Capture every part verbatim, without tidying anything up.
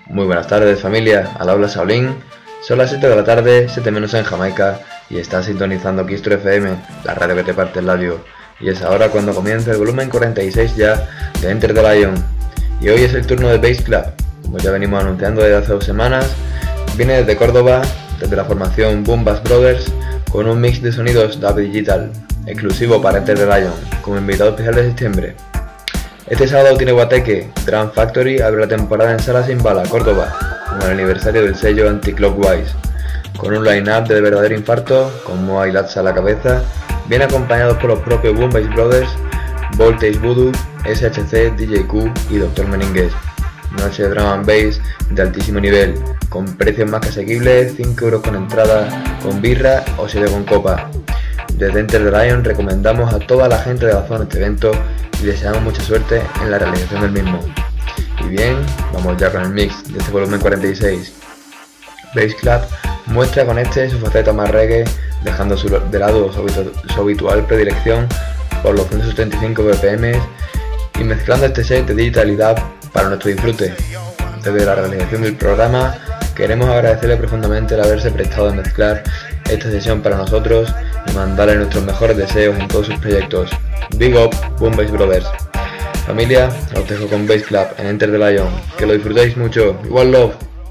Muy buenas tardes familia, al habla Shaolin. Son las siete de la tarde, siete menos en Jamaica, y estás sintonizando Kistur F M, la radio que te parte el labio. Y es ahora cuando comienza el volumen cuarenta y seis ya de Enter the Lion. Y hoy es el turno de Bass Club, como ya venimos anunciando desde hace dos semanas. Viene desde Córdoba, desde la formación Boom Bass Brothers, con un mix de sonidos Dub Digital, exclusivo para Enter the Lion, como invitado especial de septiembre. Este sábado tiene Guateque, Drum Factory abre la temporada en Sala Sin Bala, Córdoba, con el aniversario del sello Anti-Clockwise, con un line-up de verdadero infarto, con Moa y Latza a la cabeza, bien acompañados por los propios Boom Bass Brothers, Voltage Voodoo, S H C, D J Q y Doctor Meninguez. Noche de drum and bass de altísimo nivel, con precios más que asequibles, cinco euros con entrada, con birra o siete con copa. Desde Enter the Lion recomendamos a toda la gente de la zona este evento y deseamos mucha suerte en la realización del mismo. Y bien, vamos ya con el mix de este volumen cuarenta y seis. Bass Club muestra con este su faceta más reggae, dejando su, de lado su, habitu su habitual predilección por los ciento setenta y cinco B P M y mezclando este set de digitalidad para nuestro disfrute. Desde la realización del programa queremos agradecerle profundamente el haberse prestado a mezclar esta sesión para nosotros y mandarle nuestros mejores deseos en todos sus proyectos. Big up, Boom Bass Brothers. Familia, os dejo con Bass Club en Enter the Lion. Que lo disfrutéis mucho. Igual love.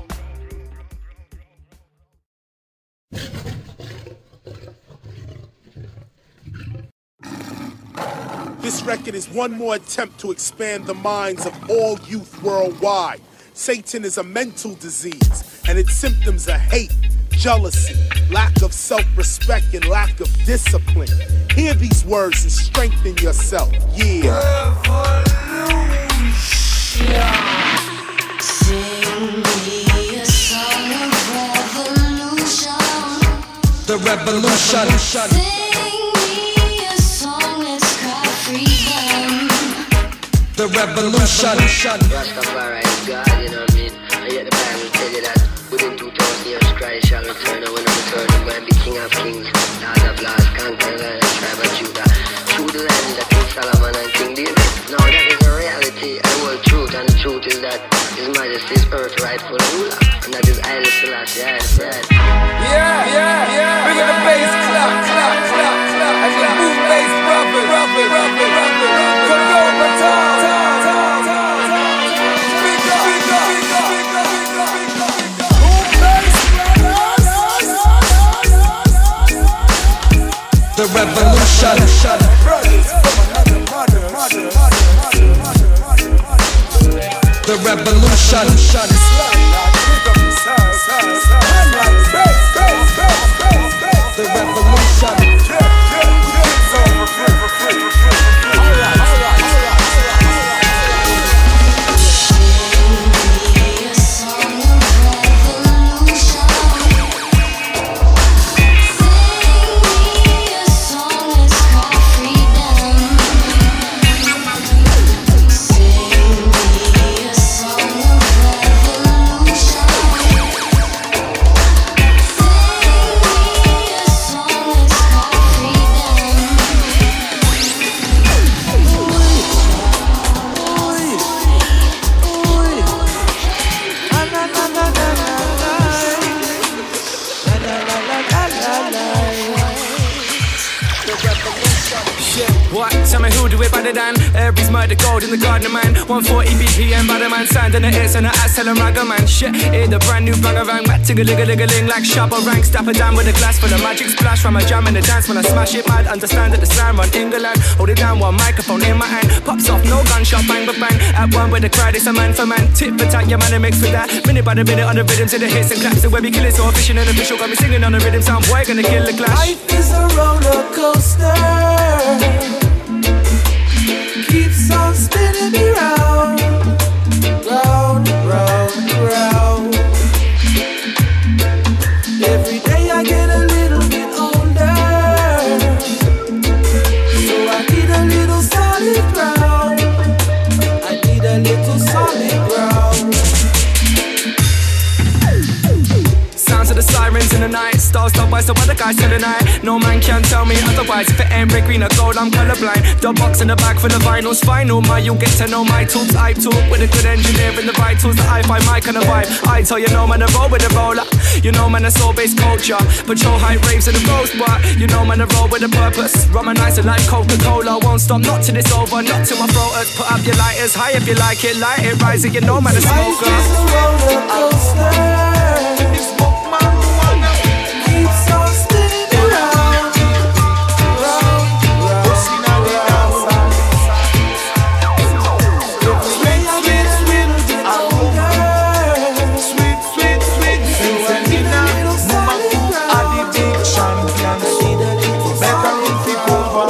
This record is one more attempt to expand the minds of all youth worldwide. Satan is a mental disease, and its symptoms are hate, jealousy, lack of self-respect, and lack of discipline. Hear these words and strengthen yourself. Yeah. Sing me a song of revolution. The revolution. Sing me a song that's called freedom. The revolution. Rastafari is God, you know what I mean? And yet the Bible tell you that within two thousand years Christ shall return, and when he returns, he's going to be King of Kings, Lord of Lords, conquering the tribe of Judah. Through the land of King Solomon and King David. Now that is a reality and the world truth, and the truth is that His Majesty's earth rightful ruler, and that is Haile Selassie, Haile Selassie. Yeah, yeah, yeah. Bring in the bass clap, clap, clap, clap. And the boom bass brothers, brothers, brothers, brothers. Come on, my time, time, time, time, time. Big up, big up, big up, big up, big up, big up, big up. Boom bass brothers. The revolution. Brothers from another mother, mother, mother, mother, mother. The revolution. It's like that. Pick up the sound, sound, sound. I'm like bass, bass, bass, bass, bass. The revolution. Yeah, yeah, yeah. It's over free, for free, for free, for free. All right, all right, all right, all right, all right. Sing me a song of revolution. Sing me a song that's called freedom. Sing me a song of revolution. What? Tell me who do it better than Every's murder gold in the garden, man. one forty B P M by the man. Sand in the ears and the ass tell him ragga, man. Shit, hear the brand new bangarang. Rat tigga ligga ligga ling like sharper rank. Stop it down with a glass for the magic splash. From a jam in the dance when I smash it mad. Understand that the slam run England. Hold it down, one microphone in my hand. Pops off, no gunshot, bang but bang. At one with the crowd, it's a man for man. Tip for tat, yeah man, I mix with that. Minute by the minute on the rhythms of the hits and claps. And where we kill it, so efficient and official. Got me singing on the rhythm, sound boy, gonna kill the clash. Life is a roller coaster. Keeps on spinning me round, round, round, round. Every day I get a little bit older, so I need a little solid ground. I need a little solid ground. Sounds of the sirens in the night. Stars stop by, so by the guy paradise till the night. No man can tell me otherwise. If it ain't red, green or gold, I'm colorblind. The box in the bag for the vinyl's final. My, you'll get to know my tools. I talk with a good engineer and the right tools that I find my kind of vibe. I tell you, no man, I roll with a roller. You know, man, it's soul-based culture. Patrol height raves in the roast, but you know, man, I roll with a purpose. Run my nice like Coca-Cola. Won't stop, not till it's over, not till my throat hurts. Put up your lighters high if you like it, light it, rise it. You know, man, a smoker. Life is a roller coaster. It's smoke marijuana. Keeps on spinning around, round, pushing out the outside. Sweet, sweet, sweet, aroma. Sweet, sweet, sweet, Sensemina. Mama Coop are the big champions. Better if it over.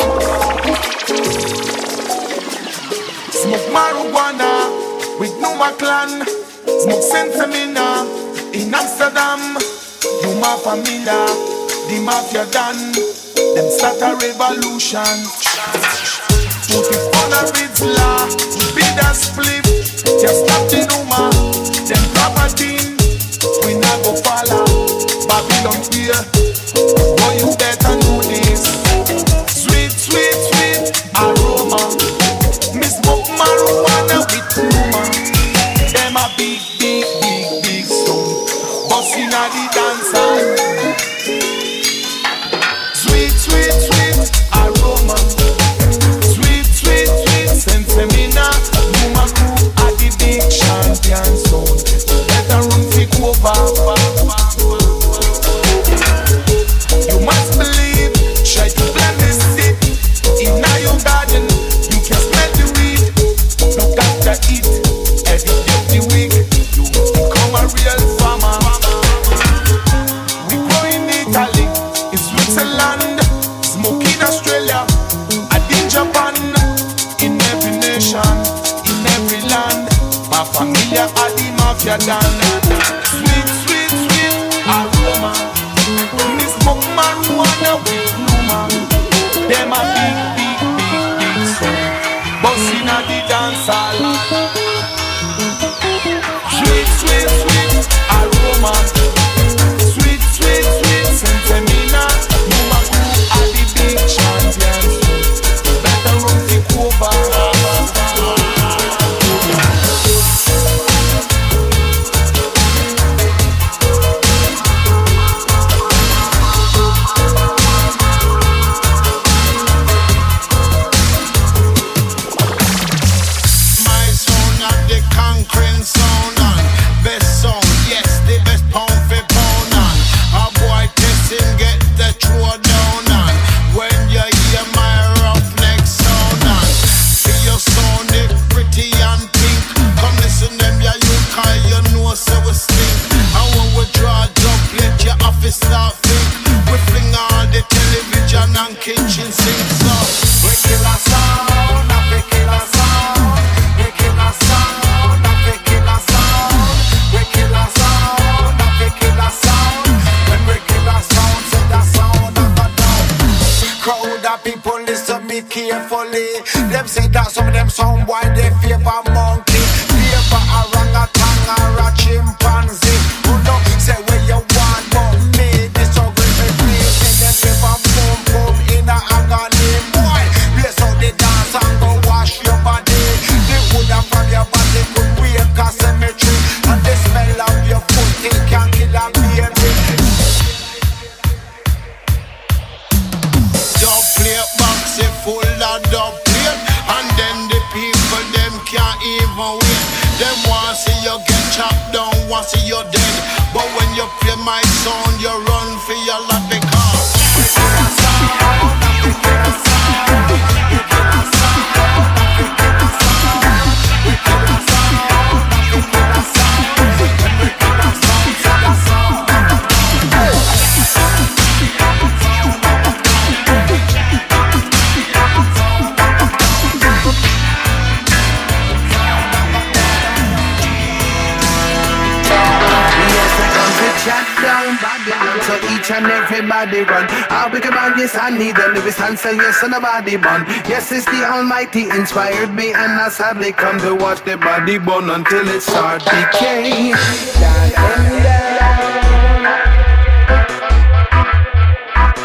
Smoke marijuana with Numa Clan. Smoke Sensemina in Amsterdam. Numa Familia, the mafia done. Them start a revolution. Put it on a Rizzler, beat a split. Just stop the Numa, them property. We not go follow Babylon here. Boy, you better know this. Sweet, sweet, sweet aroma. Me smoke marijuana with Numa. Them a big, big, big, big sound. Bustin' a the dancer. Sweet, sweet, sweet aroma. Sweet, sweet, sweet Sensemina. Numa Crew a the big champion sound. Better run take over. You must believe. Try to blend this stick in your garden. You can smell the weed. Look after it. Every day of the week, you become a real farmer. We grow in Italy, in Switzerland, smoke in Australia, and in Japan, in every nation, in every land. My familia are the mafia done. Sweet, sweet, sweet aroma. Me smoke marijuana with Numa. Them a big, big, big, big soul. Bustin' a the dance hall. Sweet, sweet, sweet aroma. Sweet, sweet, sweet Sensemina. Numa Crew are the big champions. Better run take over. My sound and the conquering sound and best sound, yes, the best pound for pound and a boy testing get the throw down and when you hear my roughneck sound and see your sound it pretty and pink. Come listen them ya you cause you know so we stink. And when we draw jump let your office start think. We fling all the television and kitchen sinks up. We kill a sound, and we kill a sound. We kill a sound, and we kill a sound. We kill a sound, and we kill a sound. When we kill a sound, say the sound of a dog. Crowd of people listen me carefully. Them say that some of them sound boy they favor monkey, favor a orangutan or a chimpanzee. Who know say where you want but me disagree with me. And them favor boom boom in a agony. Boy, place out the dance and go wash your body. The wood from your body could wake a cemetery, and the smell of your foot it can kill a baby. Dub plate box it full of dub plate, and then the people them can't even wait. Them want see you get chopped down, want see you dead. But when you play my sound, you run for your life because we kill a sound, we kill a sound, we kill a sound, we kill a sound, we kill a sound, we kill a sound, when we kill a sound, say the sound. Shut down Babylon, so each and everybody run. How we come on, yes, I need the lyrics and say yes, and the body burn. Yes, it's the Almighty inspired me, and I sadly come to watch the body burn until it start decay. Down and down.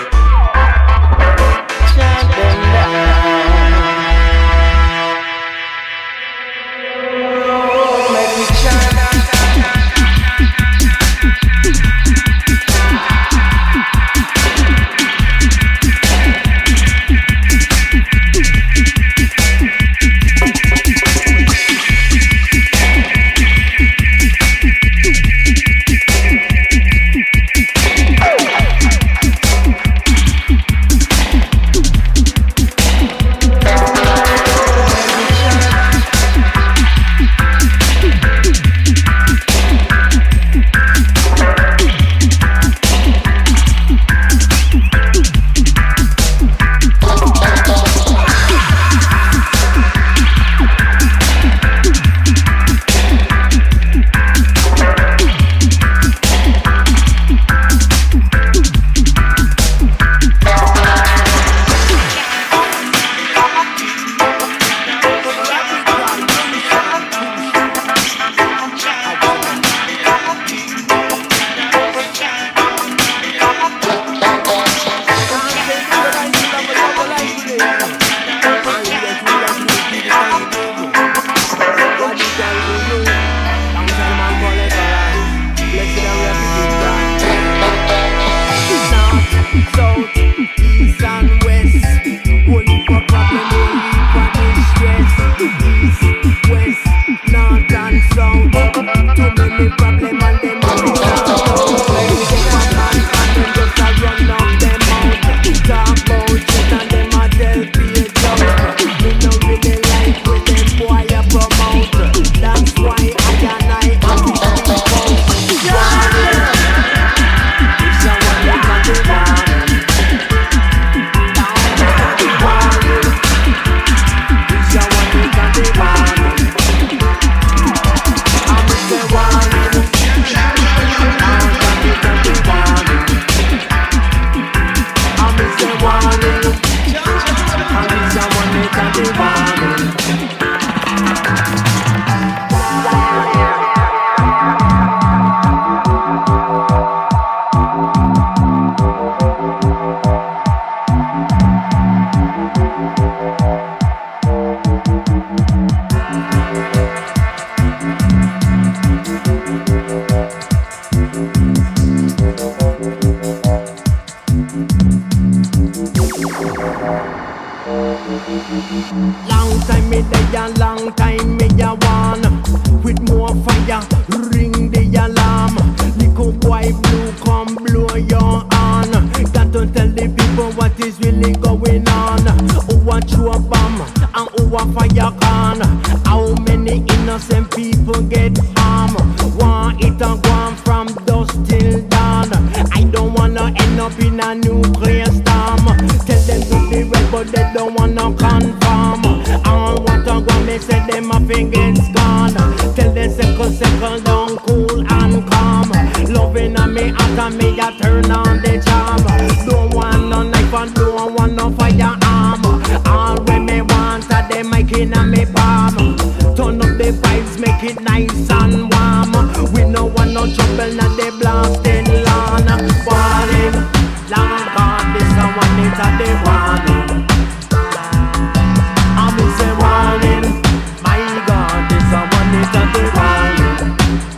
long time me a want. With more fire, ring the alarm. Little boy blue, come blow your horn. Got to tell the people what is really going on. Who a throw a bomb and who a fire can. How many innocent people get harmed? One it and one from dusk till dawn. I don't wanna end up in a nuclear storm. Tell them to be red but they don't wanna conform. All what I want me say them a fingers gone. Tell them circle circle down cool and calm. Loving on me after me a turn on the charm. Don't want no knife and don't want no firearm. All when me want a them mic in a me palm. Turn up the vibes, make it nice and warm. We no want no trouble, not the blasting lawn. Warning, long gone, this a one it a the warning. I me say warning, my God, this a one it a the warning.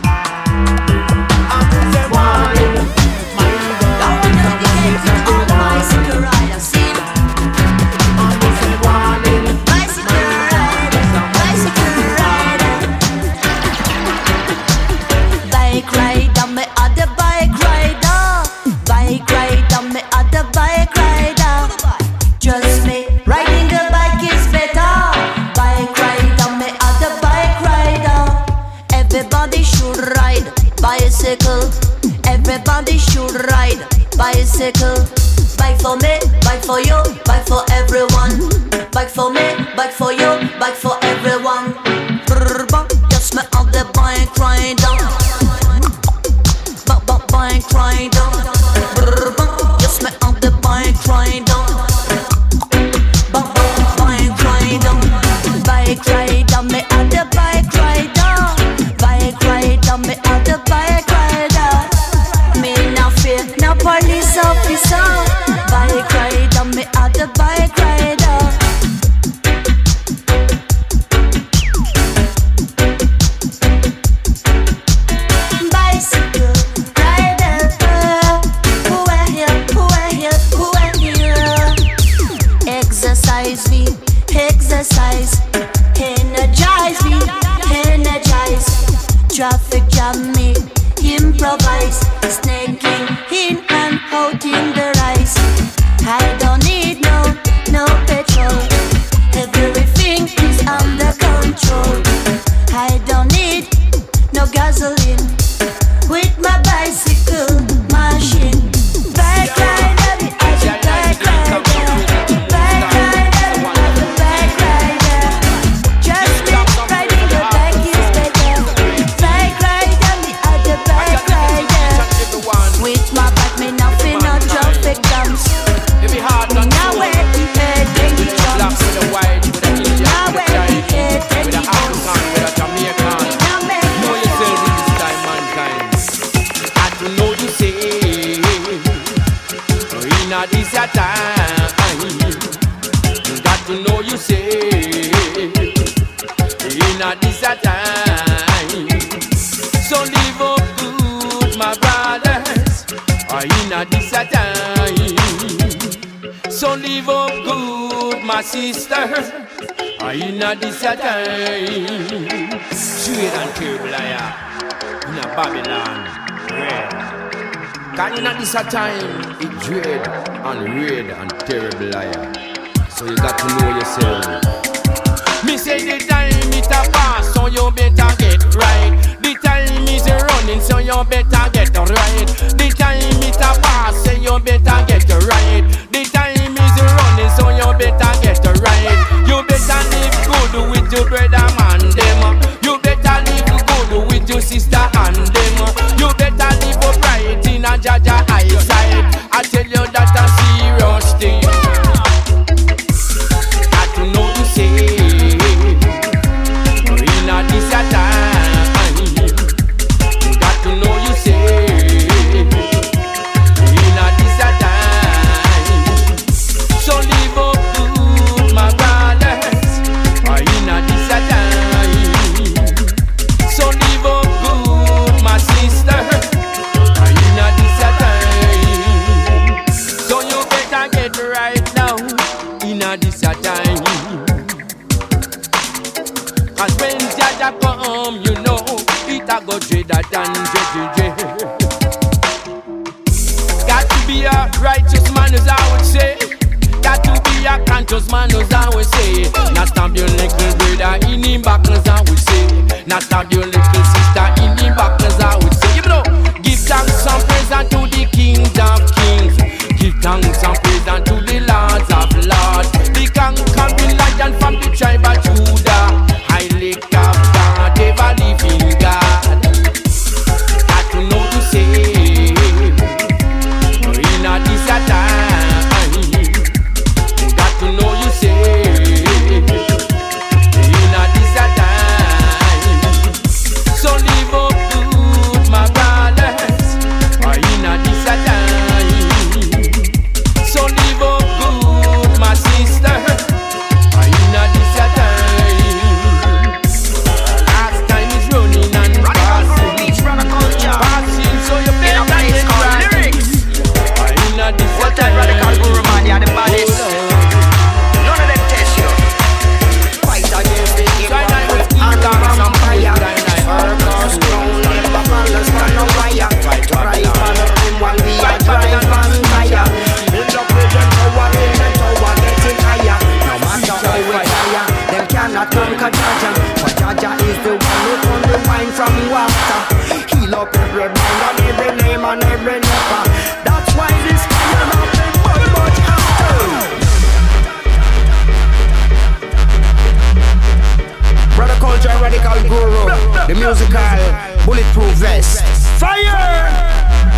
I me say warning, my God, this a one it a the warning. Bicycle rider, see? I me say warning, Bicycle rider, bicycle rider. Bike rider, me other bike rider. Bike rider, me other bike rider. Just me riding a bike is better. Bike rider, me other bike rider. Everybody should ride bicycle. Everybody should ride bicycle. Bike for me, bike for you, bike for everyone. Bike for me, bike for you, bike for everyone. Brrr, bump, just me on the bike rider. Bump, bump, bike rider. Brrr, bump, just me on the bike rider. Bump, bump, bike rider. Bike rider, me on the bike rider. Bike rider, me on the bike rider. Me no fear no police officer. Bike rider, me on the bike rider. Bicycle rider, who are here, who are here, who are here? Exercise me, exercise, energize me, energize. Traffic jam me, improvise, snaking in and out in the rise. I don't need no, no petrol. Everything is under control. I don't need no gasoline with my bicycle machine. Bike rider, me as a bike rider. Bike rider, me as a bike rider. Just me riding the bike is better. Bike rider, me as a bike rider. With my bike, me nothing no traffic jams. Now where the head take the drums. Now where the head take the drums. Now make Know yourself in this time, mankind. I to know you say, in a this your time. You got to know you say, in a this your time. So live up good, my brothers. In a this your time. So live up good, my sisters. In a this your time. Straight and terrible liar in a Babylon red. Cause in a this a time it dread and red and terrible liar. So you got to know yourself. Me say the time it a pass, so you better get right. The time is running, so you better get right. The time it a pass, so you better get right. The time is running, so you better get right. You better live good with your brother man them. You better live good with your sister and them. You better live upright in a Jaja eyesight. I tell you that a serious thing. I to know you say, when Jaja come, you know, it a go dreader than J J J. Got to be a righteous man, as I would say. Got to be a conscious man, as I would say. Not stab your little brother in him back, as I would say. Not stab your little sister in him back, as I would say. You know, give thanks and praise unto the King of Kings. Give thanks and praise unto the Lords of Lords. The conquering lion from the tribe of Judah. I lick up God, ever living God. Got to know to say, in a this a time. Got to know you say, in a this a time. So live up good, my brothers, in a this a time. So live up good, my sister, in a this a time. As time is running and passing, passing, so you better get right. In a this a time. Radical guru man, you're the baddest. None of them test you. Fight against the evil and the vampire. Circus crown, never balance, stand on fire. Drive on the rim while we are drive on fire. Build up with them tower, in the tower, getting higher. No matter how we fire, them cannot conquer Jaja. For Jaja is the one who turn the wine from water. Heal up every mind and every name and every leper. That's why this fire not been very much after. Brother Culture, Radical Guru, the musical bulletproof vest. Fire!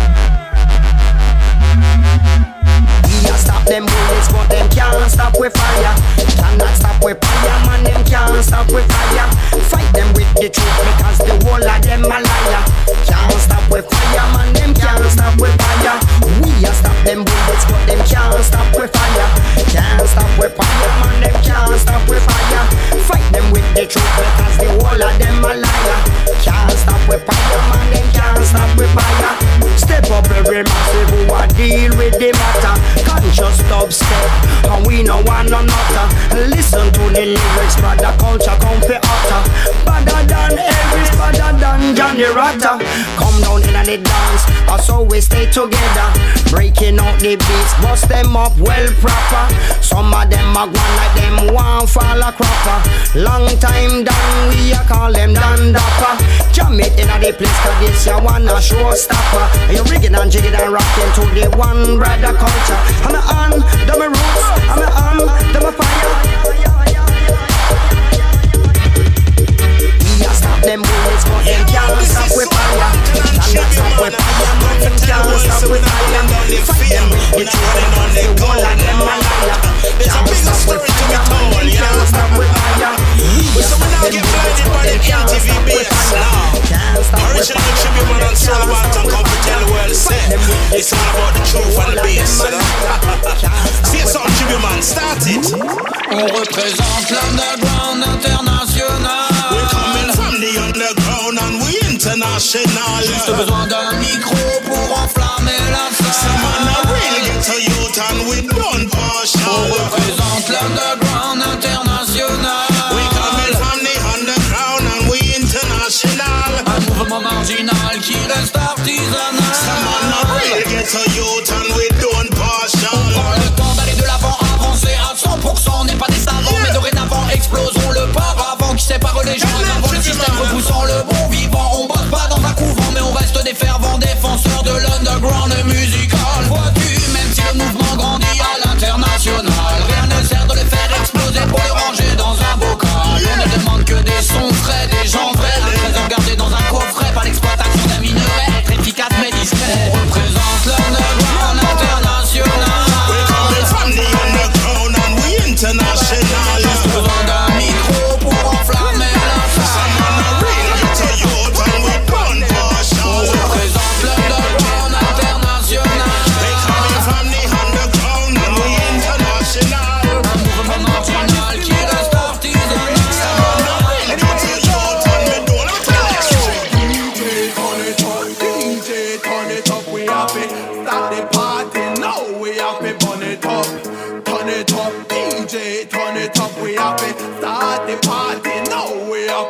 We a stop them bullets, but them can't stop with fire. Cannot stop with fire, man, them can't stop with fire. Fight them with the truth because the whole of them a liar. Can't stop with fire, man, them can't stop with fire. We a stop them bullets, but them can't stop with fire. Can't stop with fire, man, them can't stop with fire. Fight them with the truth because the whole of them a liar. Can't stop with fire, man, them can't stop with fire. Step up every massive who a deal with the matter. Conscious dubstep, and we no one another. Listen to the lyrics, brother Culture come for utter. Better than Elvis, better than Johnny Rotter. Come down in and the dance, us always stay together. Breaking out the beats, bust them up well proper. Some of them a gone like them one fall a cropper. Long time down, we a call them Dan Dapper. Jam it in a the place, cause this ya one a showstopper. You rigging and jigging and rocking to the one brother Culture. I'm a on, them a roots, I'm a on, them a fire. We a stop them bullets, but them can't stop with fire. Cannot stop with fire, but them can't stop with fire. Fight them with the truth, because the whole of them a liar. Can't stop with fire, but them can't stop with fire. We a stop them bullets, but them can't stop with fire. Can't stop with fire. Original tribute man and soul about and come to tell the world say it's all about the truth and the bass. See it's all tribute man, start it. On représente l'underground international. We're coming from the underground and we international. Juste besoin d'un micro pour enflammer la salle. Someone a really get to youth and we don't partial. On représente l'underground international. We're coming from the underground and we international. Un mouvement marginal qui reste artisanal. Someone a really get to youth and we don't partial. On prend le temps d'aller de l'avant, avancer à cent pour cent. On n'est pas des savants, yeah. Mais dorénavant explosons le paravent qui sépare les gens. Avant le système repoussant le bon vivant. On bosse pas dans un couvent, mais on reste des fervents défenseurs de l'underground musical. Vois-tu, même si le mouvement grandit à l'international, rien ne sert de le faire exploser pour le ranger dans un bocal. On ne demande que des sons frais, des gens vrais, un trésor gardé dans un coffret, pas l'exploitation d'un minerai, être efficace mais discret. On représente l'underground international. We're coming from the underground and we international. Juste besoin d'un micro pour enflammer la salle. Someone a really get to youth and we don't partial. On représente l'underground international. We're coming from the underground and we international. Un mouvement marginal qui reste artisanal. Someone a really get to youth and we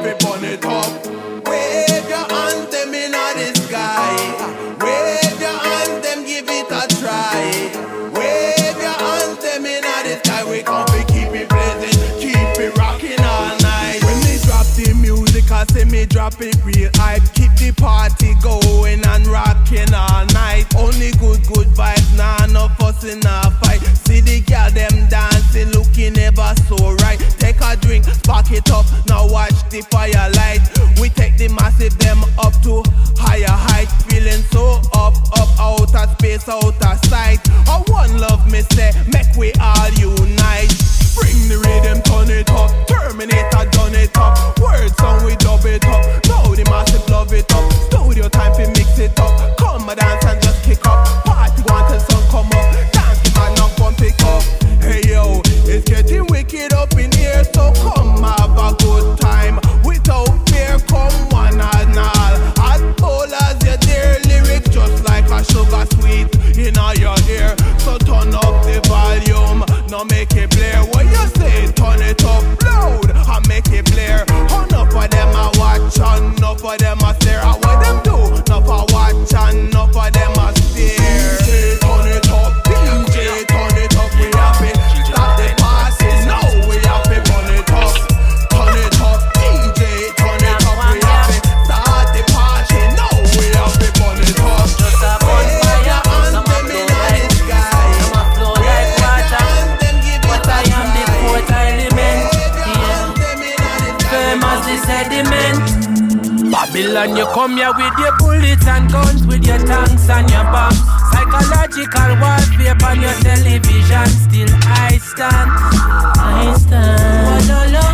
fi burn it up. Wave your anthem in the sky. Wave your anthem, give it a try. Wave your anthem in the sky. We come fi keep it blazing, keep it rocking all night. When me drop the music, I say me drop it real hype. Keep the party going and rocking all night. Only good, good vibes, nah, no fussing, nah fight. See the girl them dancing, looking ever so right. Take a drink, spark it up, now watch the firelight. We take the massive them up to higher height. Feeling so up, up, outer space, outer sight. A one love me say, make we all unite. Bring the rhythm, turn it up. Terminator done it up. Word song we dub it up. Now the massive love it up. Studio time fi mix it up. Come a dance and just kick up. Party go until sun come up. Dance the man up and pick up. Hey yo, it's getting wicked up in here, so come have a good time. Without fear, come one and all. As bold as your dear lyrics, just like a sugar sweet in all your ear. So turn up the volume, now make it blare. What you say? Turn it up loud and make it blare. Enough of them a watch and enough of them a stare. And what them do? Enough a watch and enough of them a stare. D J turn it up, D J turn it up. We happy, stop the passes. Now we happy, turn it up, turn it up. D J turn it up. We happy, start the party. Now we happy, turn it up. Just a bonfire, some a flow like sky, some a flow like water. But I am the fourth element, yeah. Firm as the sediment. Babylon, you come here with your bullets and guns, with your tanks and your bombs. Psychological warfare on your television. Still I stand, I stand.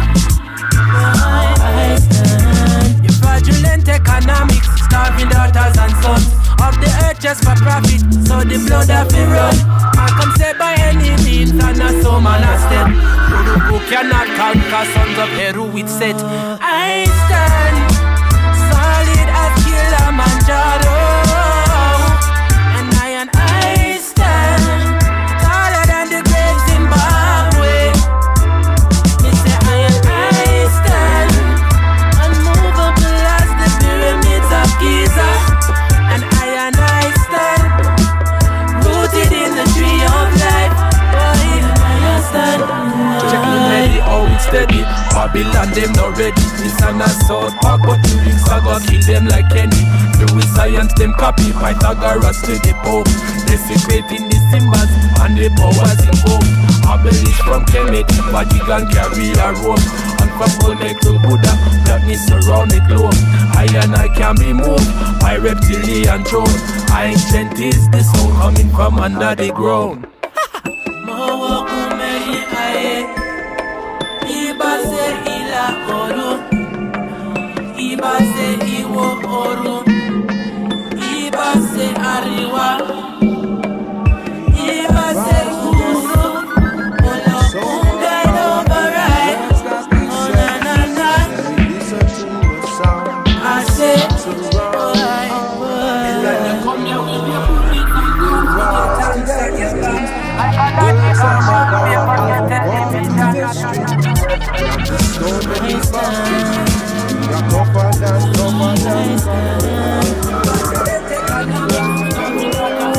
I stand. Your fraudulent economics, starving daughters and sons of the earth just for profit, so the blood of it run. I come say by any means, and a soul man a step. Who cannot conquer sons of Heru with set. I stand solid as Kilimanjaro, and I and I stand taller than the great Zimbabwe. Me say I and I stand unmovable as the pyramids of Giza, and I and I stand rooted in the tree of life. Boy, and I stand. Check me ready, how it's steady. Babylon, them not ready. This and a South Park, but the rings are gonna kill them like Kenny. The with science, them copy Pythagoras to the Pope. Desecrating the symbols and the powers involved. Abolish from Kemet, Vatican carry a rope. And from Olmec to Buddha, darkness around the globe. I and I can be moved by reptilian throne. Ancient is the sound coming from under the ground. Ibase ila oru, Ibase iwo oru, Ibase ariwa, Ibase uru, Olo unga override, oh na na na, I say, alright, alright. Come here with your booty, I can't come here for your television. So many boxes, got tougher than tougher than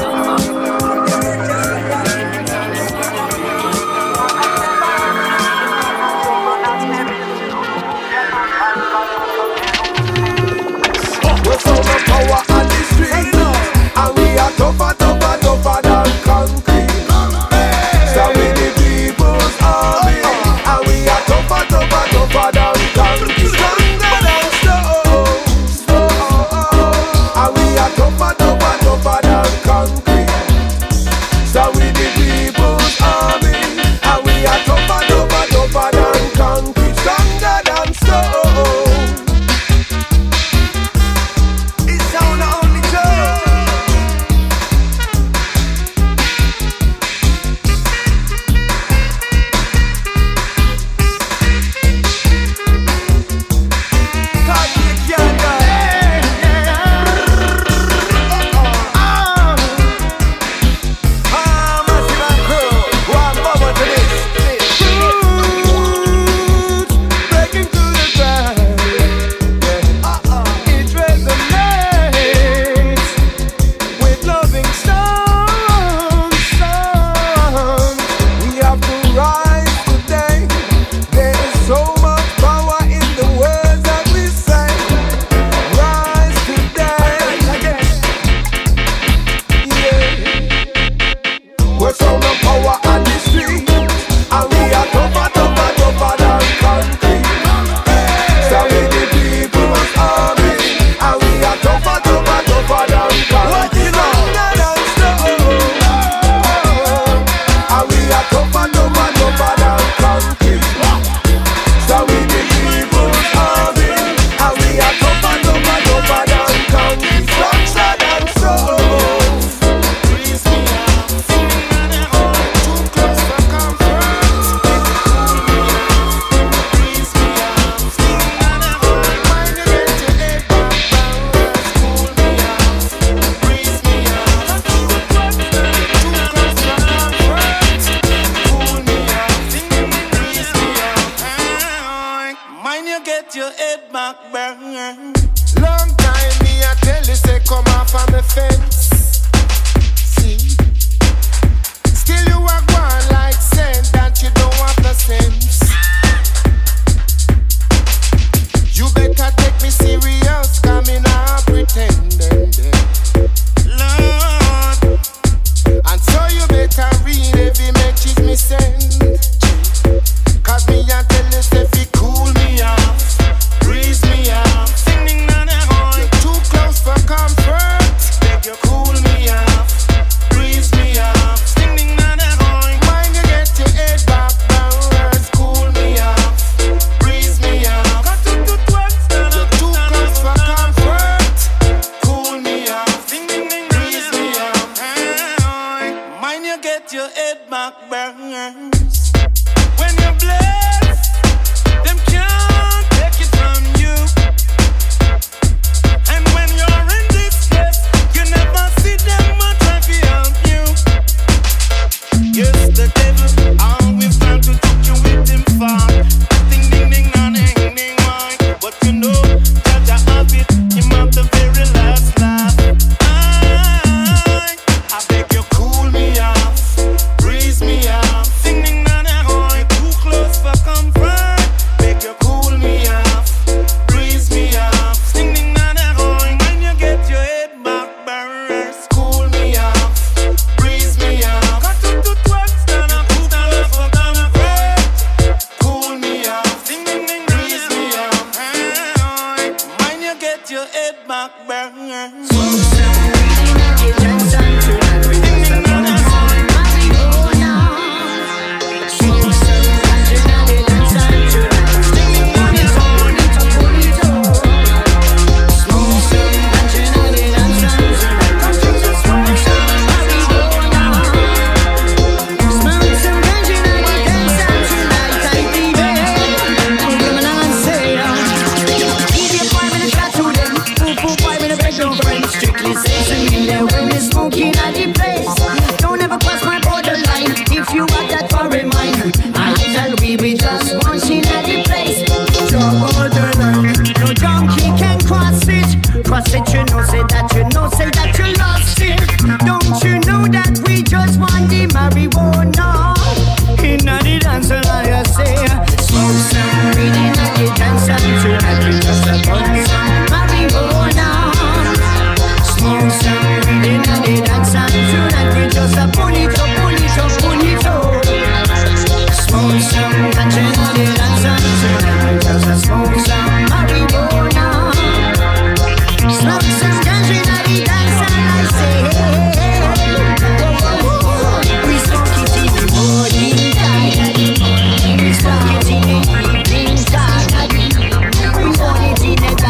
burn. Long time me I tell you say come off of the fence. See, still you are going like saying that you don't have no sense. You better take me serious, coming out pretending, Lord. And so you better read every message me send. Cause me I tell you say fi cool me off, breeze me off. Singing on the horn, you're too close for comfort. Beg you cool me off, breeze me off. Singing on the horn, mind you get your head back downwards. Cool me off, breeze me off. You're too close for comfort. Cool me off, breeze me off. Mind you get your head back burns. When you're blessed, them can't take it from you. And when you're in distress, you never see them much try to help you. Yes, the devil always trying to touch you with him far. Ding ding ding na ding ding why? But you know that you have it, him have the very last laugh. I, I beg you cool me off, breeze me off. Ding ding na ding why? Too close for comfort. Beg you cool me off, breeze me off. Ding ding na ding why? When you get your head back burns. Cool me off, breeze me off. Got to do twice, stand up, stand up for comfort. Cool me off, ding ding ding, breeze me off. When you get your head back burns. Cross it, you know, say that you know, say that you lost it. Don't you know that we just want the marijuana? Inna the dance, and I say, smoke some weed inna the dance, and tonight we just a burn some marijuana. Smoke some weed inna the dance, and tonight we just a pull it up, pull it up, pull it up. Smoke some ganja inna the dance, and tonight we just a smoke some marijuana. Smoke some ganja inna the dance, and I say, we smoke it in the morning time, we smoke it in the evening time, we want it in the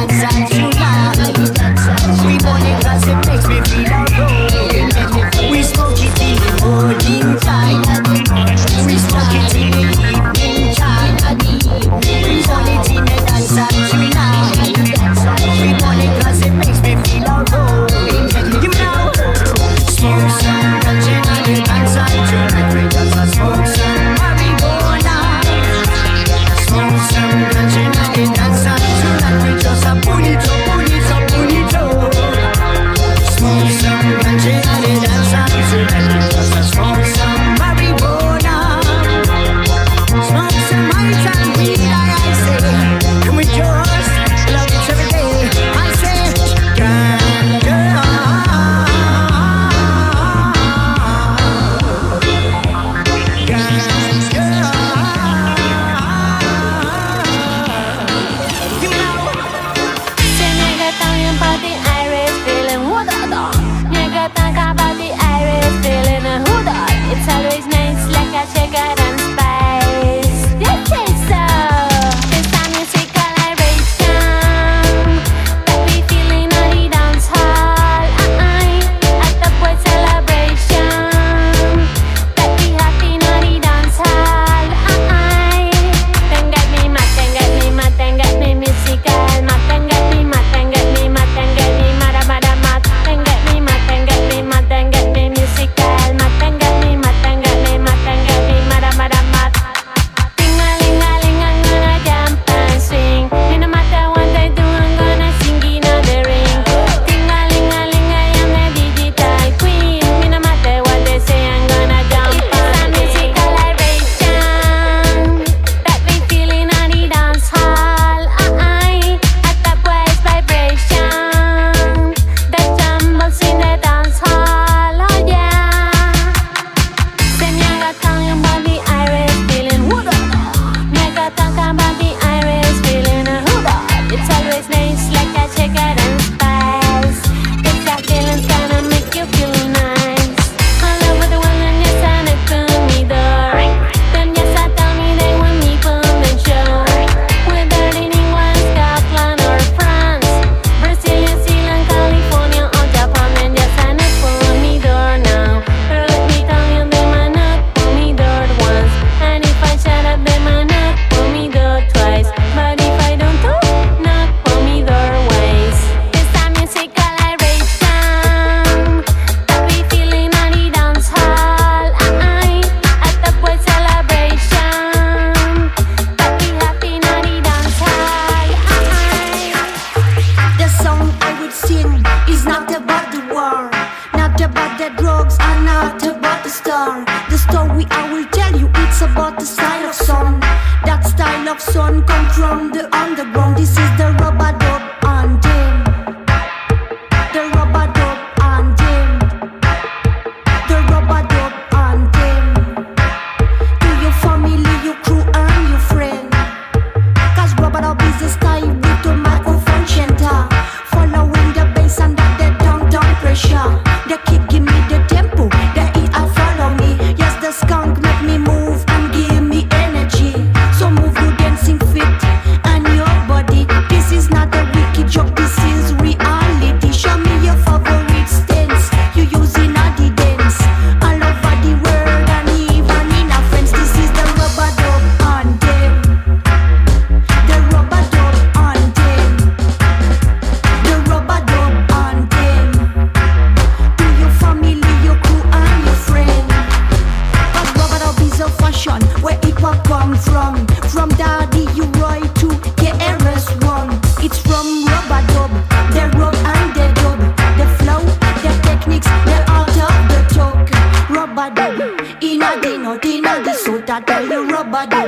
about the style of sun. That style of sun come from the underground. This is the rubber dub anthem. The rubber dub anthem. The rubber dub anthem. To your family, your crew and your friend. Cause rubber dub is a style with the microphone center. Following the bass and that the down down pressure. The kick give me the tempo, the E I follow me. Yes, the skunk make me move and give me energy. So move your dancing feet and your body. This is not a wicked joke, this is reality. Show me your favorite stance you using at the dance. All over the world and even in our friends. This is the rubber dub anthem. The rubber dub anthem. The rubber dub anthem. To your family, your crew and your friend. Cause rubber dub is a fashion where it will come from. From Daddy U Roy to K R S One. It's from rubber dub, the rub and the dub. The flow, the techniques, the art of the talk. Rubber dub, inna the north, inna the south, I tell you rubber dub.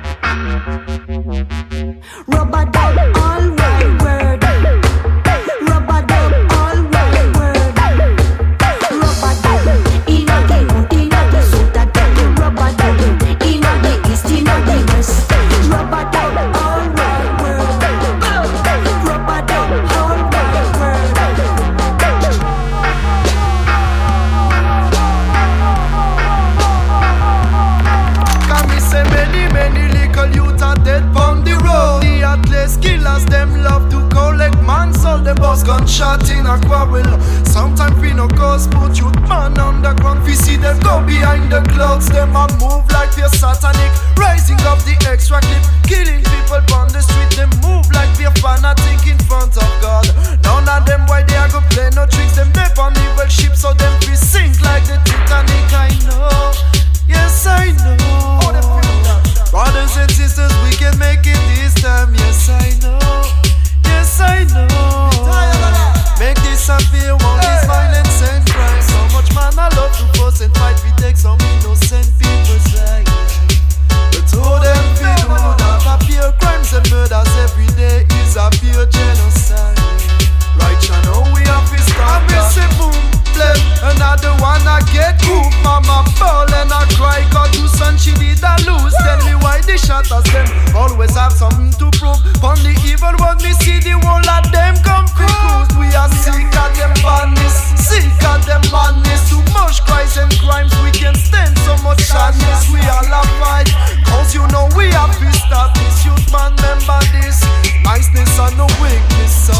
Rubber dub, all wide word. Rubber dub, all wide word. Rubber dub, inna the north, inna the south, I tell you rubber dub. Inna the east, inna the west. Rubber dub, all wide word. Rubber dub, all wide word. Can me say many, many little youth are dead on the road. The athlete killers, them love to collect man. So the boss gunshot in a quarrel. Sometimes we no cause put youth man on the ground. We see them go behind the clouds. Them a move like they're satanic. Rising up the extra clip. Killing people on the street. Them move like they're fanatic in front of God. None of them why they are go play no tricks. Them dip on evil ship so them we sink like the Titanic. I know, yes I know. Brothers and sisters, we can make it this time. Yes I know, yes I know. Make this appear, one this violence and crime. So much man I love to fuss and fight. We take some innocent people's life. But who them feel who that appear crimes and murders every day is a pure genocide. Right now we have to start. I miss a boom, blame another one I get cool. Mama ball and I cry. Cause two son she did a lose. Tell me why they shot us them. Always have something to prove. On the evil one me see the whole of them come cruise. We are sick of them badness, sick of them madness. Too much cries and crimes, we can stand so much sadness. We all have fight, cause you know we have to stop this. Youth man remember this, niceness and no weakness. So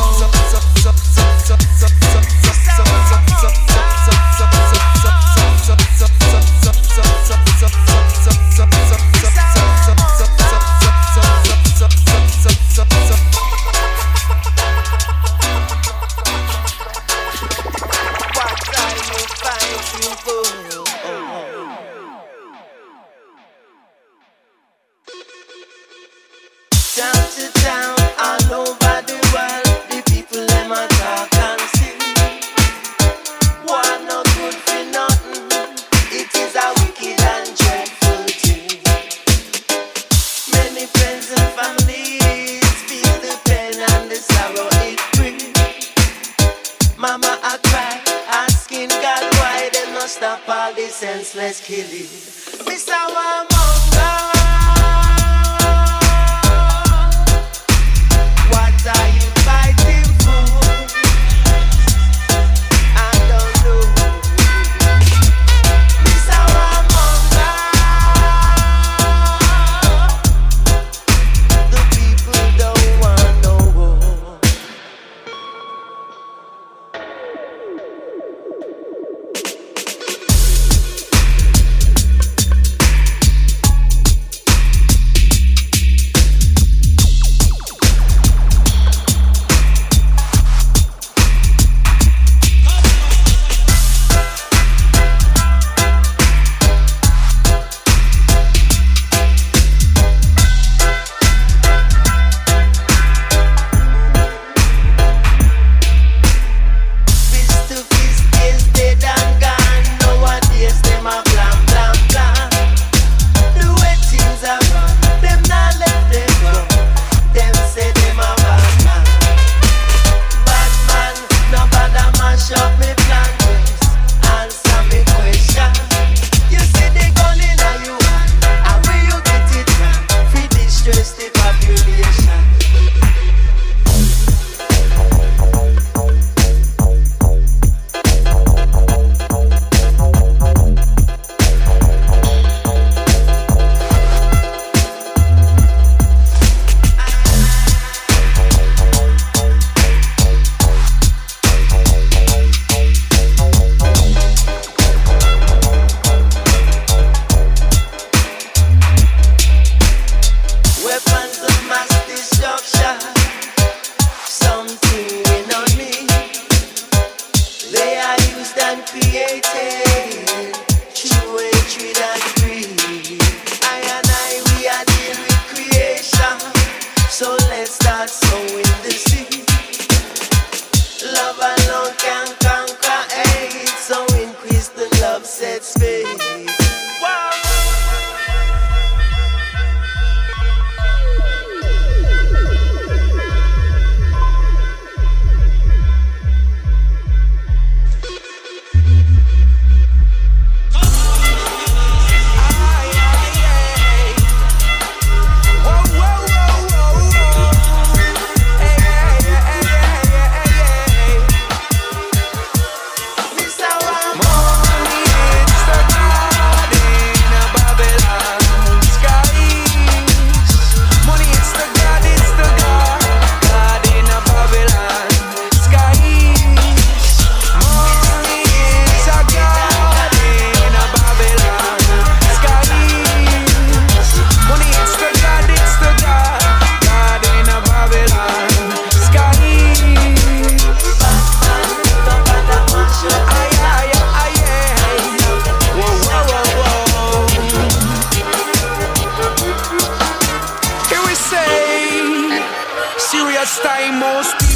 town to town, all over the world, the people them a talk and sing. War no good for nothing, it is a wicked and dreadful thing. Many friends and families feel the pain and the sorrow it brings. Mama a cry, asking God why they not stop all this senseless killing. Mister Warmonger, what are you fighting for? I don't know. Mister Warmonger, the people don't want no war.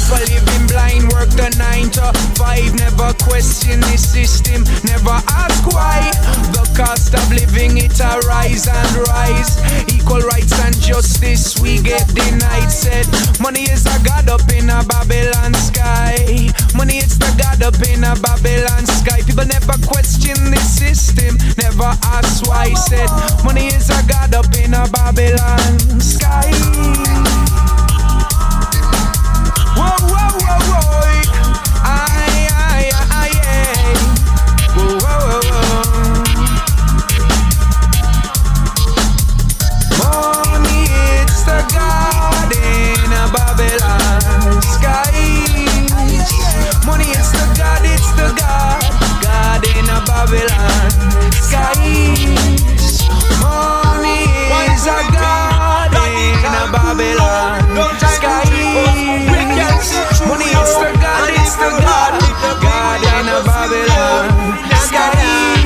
for living blind, work the nine to five. Never question the system, never ask why. The cost of living, it a rise and rise. Equal rights and justice, we get denied. Said, money is a god up in a Babylon sky. Money is the god up in a Babylon sky. People never question the system, never ask why. Said, money is a god up in a Babylon sky. Whoa, whoa, whoa, whoa. Aye, aye, aye, aye. Whoa, whoa, whoa. Money, it's the god in a Babylon skies. Money, it's the god, it's the god, god in a Babylon skies. Money is a god in a Babylon skies. Money is the god, it's the god, god in a Babylon skies.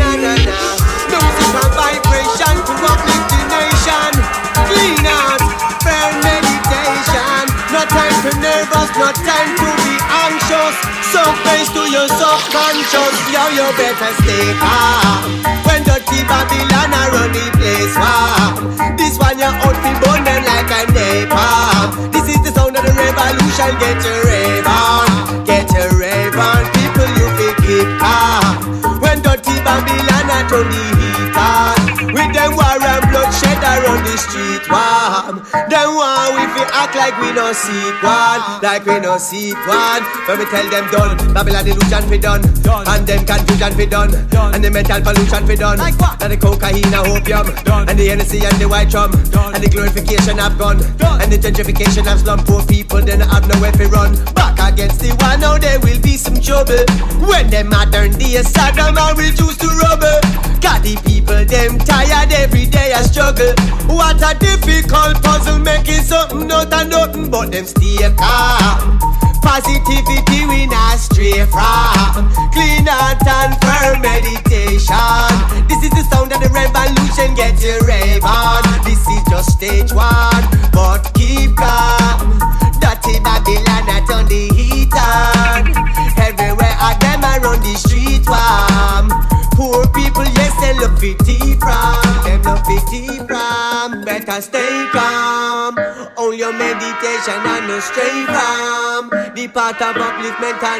Music and vibration to uplift the nation. Clean out, fair meditation. No time to nervous, no time to be anxious. Some face to your subconscious. Yo, you better stay calm. When dirty Babylon a run the place warm. This one your out fi burn them like a napalm. This is the sound of the revolution. Get your rave on, get your rave on. People you fi keep calm. When dirty Babylon a turn the heat on. With them war and bloodshed around the street warm. Them war we fi act like we no see one, like we no see one. When we tell them done, Babylon illusion fi done, and them confusion fi done, and the mental pollution fi done, like what? And the cocaine and opium, and the Hennessy and the white rum, and the glorification of gun, and the gentrification of slum. Poor people then have nowhere fi run. Back against the one, now there will be some trouble. When them modern day Saddam and reduce to rubber. Got the people them tired every day I struggle. What a difficult puzzle, making something out of nothing, but them stay calm. Positivity we not stray from. Clean heart and firm meditation. This is the sound of the revolution, get your rave on. This is just stage one, but keep calm. Dirty Babylon not on the heat on. Everywhere I them around the street warm. Poor people, yes, they love pity from. Them love pity from. Better stay calm. Only your meditation and no stray from the path of upliftment and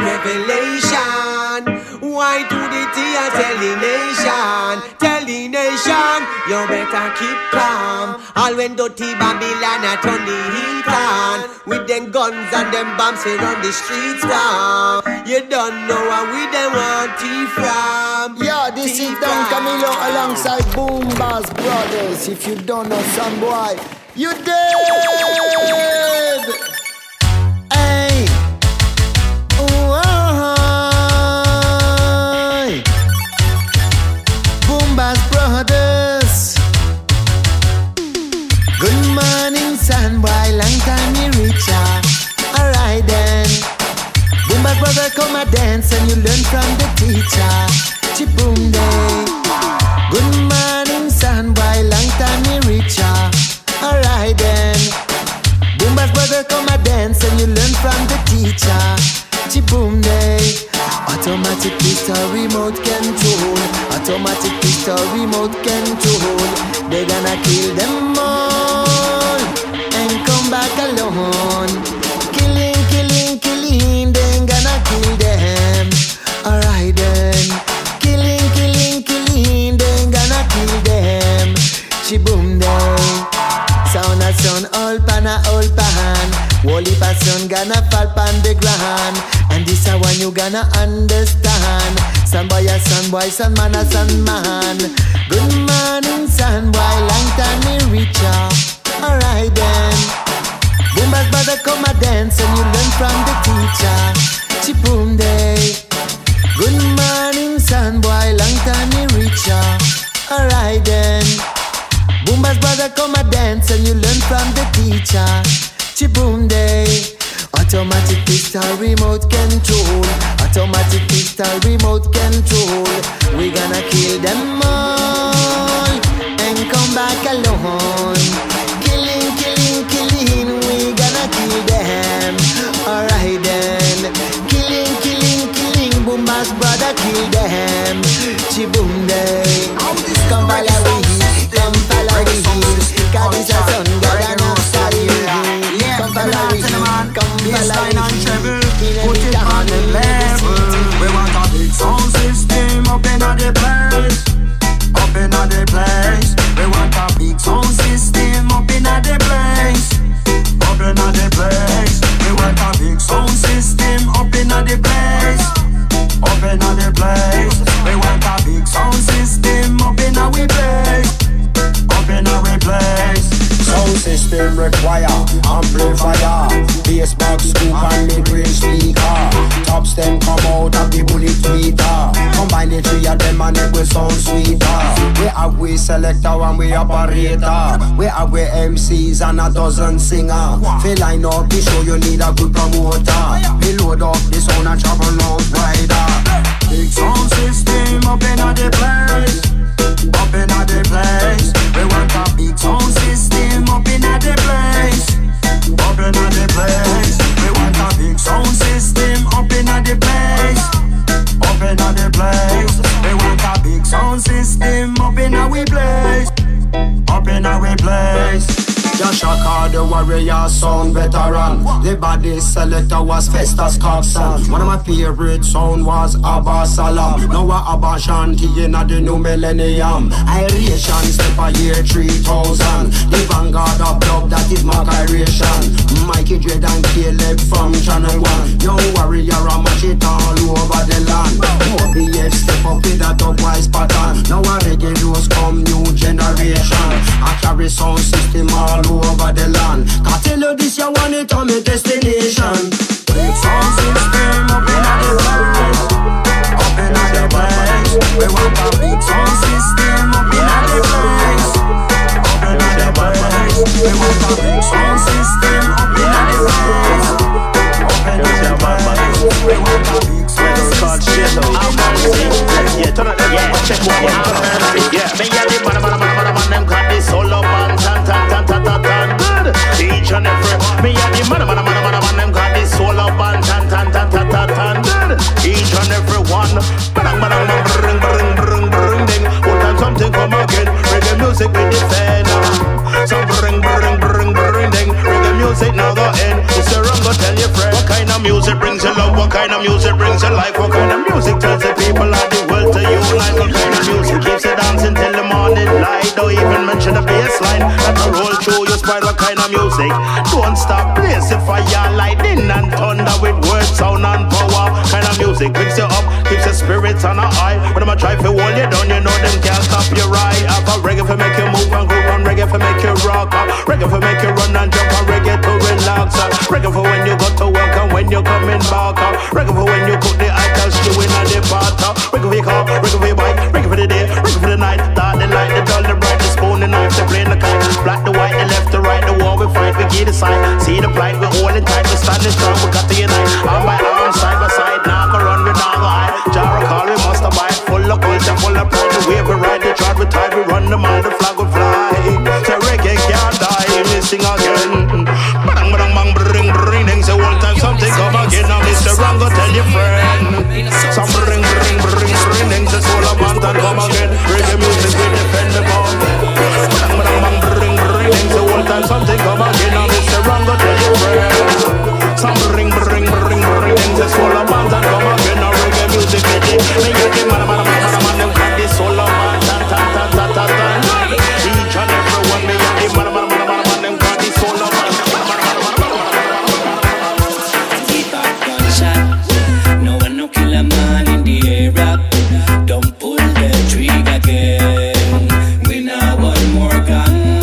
revelation. Why do the tears tell the nation? Tell the nation, you better keep calm. All when dirty Babylon a turn the heat on. With them guns and them bombs here on the streets from. You don't know how we them want tea from. Yeah, this is Don Camilo alongside Boom Bass Brothers. If you don't know some boy, you dead. Hey. Oh, Boom Bass Brothers. Good morning, son boy. Long time you reach out. Alright then. Boom Bass Brother, come and dance and you learn from the teacher. Boom day. Good morning, son boy. Long time you reach ya. Alright then. Boom Bass Brother, come and dance and you learn from the teacher. Boom day. Automatic pistol remote control. Automatic pistol remote control. They gonna kill them all and come back alone. Killing, killing, killing. They ain't gonna kill them. Alright then. Killing, killing, killing, they ain't gonna kill them. Chiboom day. Sound a sound, all pan a all pan. Wally person gonna fall pan the ground. And this a one you gonna understand. Son boy a son boy, son man a son man. Good morning, son boy, long time me reach ya. Alright then. Boom Bass Brother, come a dance and you learn from the teacher. Chiboom day. Good morning, son boy, long time you reach ya. Alright then. Boom Bass Brother, come and dance and you learn from the teacher. Chiboom day. Automatic pistol remote control. Automatic pistol remote control. We gonna kill them all and come back alone. Killing, killing, killing. We gonna kill them. Alright. Chiboom day. Come follow we, come follow we. Cause it's a sun God and a study. Come follow we, come follow we. Put it on the level. We want a big sound system up in the place. Up in the place. We want a big sound system up in the place. Up in the place. We want a big sound system up in the place. Up in the place. We want a big sound system up in our place. Up in our place. Sound system require amplifier, bass box, scoop and mid-range speaker. Tops them come out of the bullet meter. Combine the three of them and it will sound sweeter. We have we selector and we operator. We have we M Cs and a dozen singer. Feel line up the show, you need a good promoter. We load up the sound and travel out wider. Big sound system up in the place. Up in the place. We want a big sound system up in the place. Up in the place. We want a big sound system up in the place. Up in the place. We want a big sound system up in our place. Up in our place. Joshua the warrior sound veteran. The body selector was Festus Coxon. One of my favorite sound was Abba Salam. Now a Abba Shanti in the new millennium. Iration step a year three thousand. The vanguard of love, that is my iration. Mikey Dread and Caleb from Channel one. Young warrior a match it all over the land. O B F step up with a dubwise pattern. Now a reggae rose come new generation. I carry sound system all over the land. Can't tell you this, you want it on my destination. Big sound system up in the place. Up in the place. We want a big sound system up in the place. Up in the place. We want a big sound system up in the place. Up in the place. We want a big sound system. Yeah, turn it, yeah, check what you have. Yeah, me and the man, man, man, man, man, them got this solo band, tan, tan, tan, tan, tan, tan, good. Each and every, me and the man, man, man, man, man, them got this solo band, tan, tan, tan, tan, tan, tan, good. Each and every one, bang, bang, bang, bring, bring, bring, bring, ding. One time something come again, reggae music we defend. So bring, bring, bring, bring, ding. Reggae music now go end. It's a wrong, go tell your friend. What kind of music brings you love? What kind of music brings you life? What kind of music tells the people of the world to you like? What kind of music keeps you dancing till the morning light? Don't even mention the bass line that a roll through your spine. What kind of music? Don't stop, blaze the fire, lightning and thunder with words, sound and power. Kind of music picks you up, keeps your spirits on a high. When I'm a try to hold you down, you know them can't stop your ride. Have a reggae for make you move and groove, and reggae for make you rock. Reggae for make you run and jump, and reggae to relax. Reggae for when you go to work and when you're coming back. Reggae for when you cook the icons stew in the pot. Reggae for your car, reggae for your bike, reggae for the day, reggae for the night. Dark, the light, the dull, the bright, the spoon, the knife, the blade, the kite. Black, the white, the left, the right, the war we fight, we get the side. See the plight, we're holding tight, we're standing strong, we got to unite. Arm by arm, side by side, now go run, we now go hide. Jar call, we must abide, full of culture, full of pride. The wave, we ride, the trod, we tide, we run them all, the flag will fly. So reggae can't die, we sing again. Bang, bang, bang, bring, bring, ding. So one time something come again, now Mister Wrong, go tell your friend. Some bring, bring, bring, bring, ding. So soul of man, come again. Reggae music, we defend the bomb. Bang, bang, bang, bring, bring, ding. So one time something come again, now Mister Wrong, go tell your friend. Some bring, bring, bring, bring, ding. So soul of man, come again. Now reggae music, we defend the bomb. Man, man, man, man, man, them got this soul of man, tan, tan, tan, tan, tan, tan. Each and every one, me and the man, man, man, man, man, them got this soul of man. No one no kill a man in the air. Don't pull the trigger again. We now want more gun.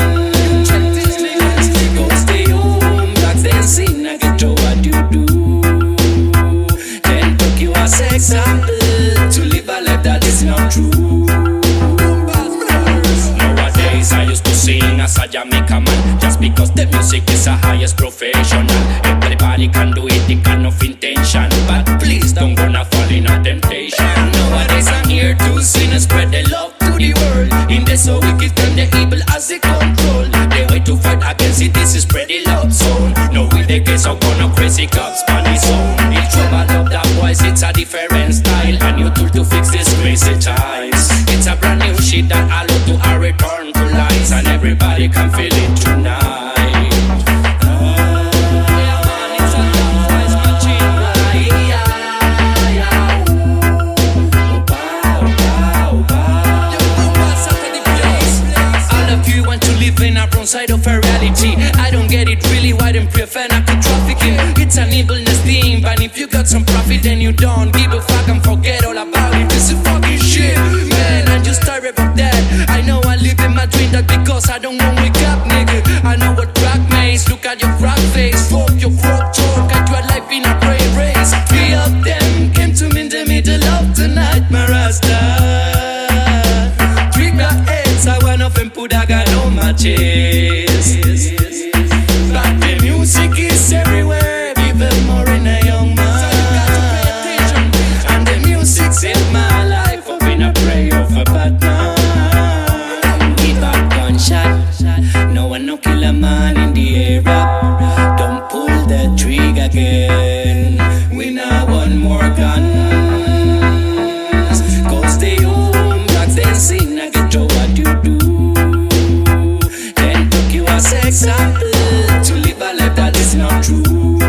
Go stay home, that's the scene. I get to what you do. Then took you as example to live a life that is not true. Nowadays I used to sing as a Jamaican man, just because the music is the highest professional. Everybody can do it, it kind of intention, but please don't gonna fall in a temptation. Nowadays I'm here to sing and spread the love to the world. In the so wicked turn the evil as they control. The way to fight against it, this is spread the love zone. No with the case of gonna crazy cops on his own. If trouble love that voice, it's a different style, and you tool to fix this crazy times. brand new shit that allow to a return to lies, and everybody can feel it tonight. In a wrong side of a reality, I don't get it really. Why them prefer not to traffic it? It's an evilness thing, but if you got some profit, then you don't give a fuck and forget all about it. This is fucking shit, man. I just tired of that. I know I live in my dream, that because I don't want to wake up, nigga. I know what crack makes. Look at your crack face, fuck your crop talk. I do a life in a prey race. Three of them came to me in the middle of the night, my rasta. I went off and put a gun on my chest. But the music is everywhere, even more in a young man. And the music saved my life, I've been a prayer of a bad man. Give a gunshot, no one no kill a man in the air. Don't pull the trigger again, we now want more guns. Cause they home, that's they sing, I get to what you do. Then took you as example to live a life that is not true.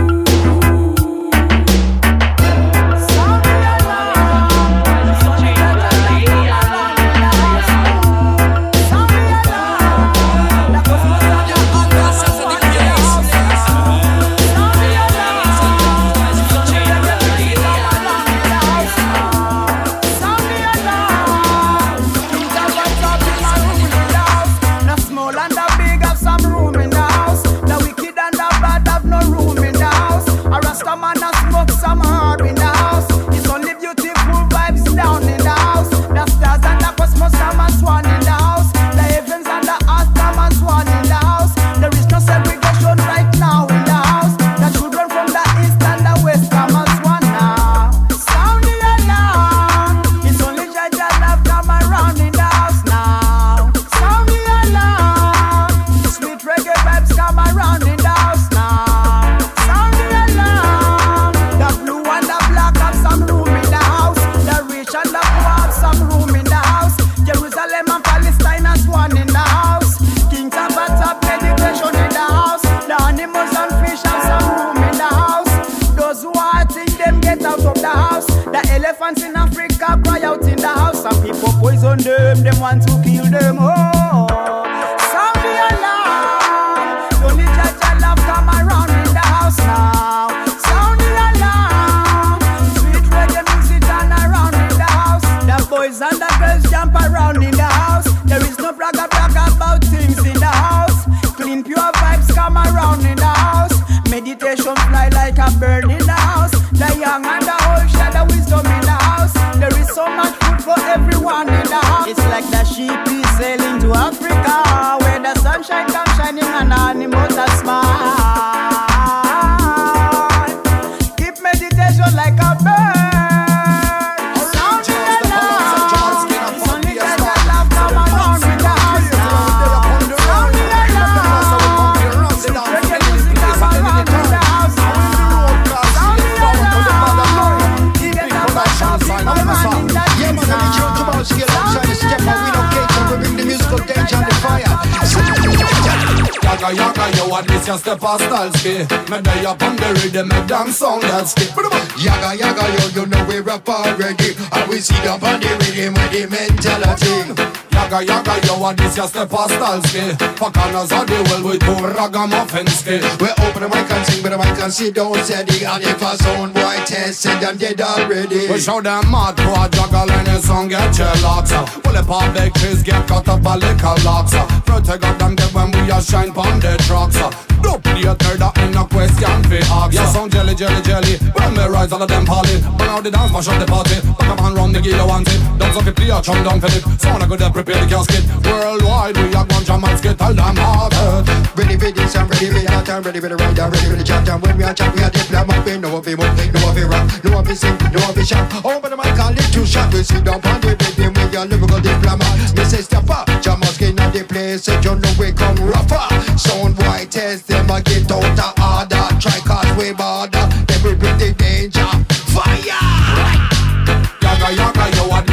Step a style ski, me day up on the rhythm, me damn sound that ski. Yaga yaga yo, you know we rap already, and we see up on the rhythm with the mentality. Yaga yaga yo, what this ya step a style ski? For corners of the world with two ragamuffin ski. We open the mic and sing, but the mic and sit down steady, and if a sound boy test it, them dead already. We show them mad to a juggle and a song get your locks. Well the public trees get cut up a liquor locks. Protect of them dead when we a shine pon the trucks. Don't play a third that in a question for ask. Yeah, sound jelly, jelly, jelly. When me rise all of them party, burn out the dance, mash up the party. Back up and run the kilo and it. Don't stop it, play a chum down Philip. Sound a good at prepare the casket. Worldwide we a gun jam and skit, tell them hard. Ready for this and ready for that and ready for the ride and ready for the jam jam. When we a chat, we a diplomat. We know what we move, know what we rap, know what we sing, know what we shout. Open the mic and lift two shot. We sit down on the rhythm with your lyrical diplomat. Me say step up, jam us get in the place. So you know we come rougher. Sound boy test them a get out of order. Try cause we border, then we bring the danger. Fire! Yaga yaga yo, what this ya step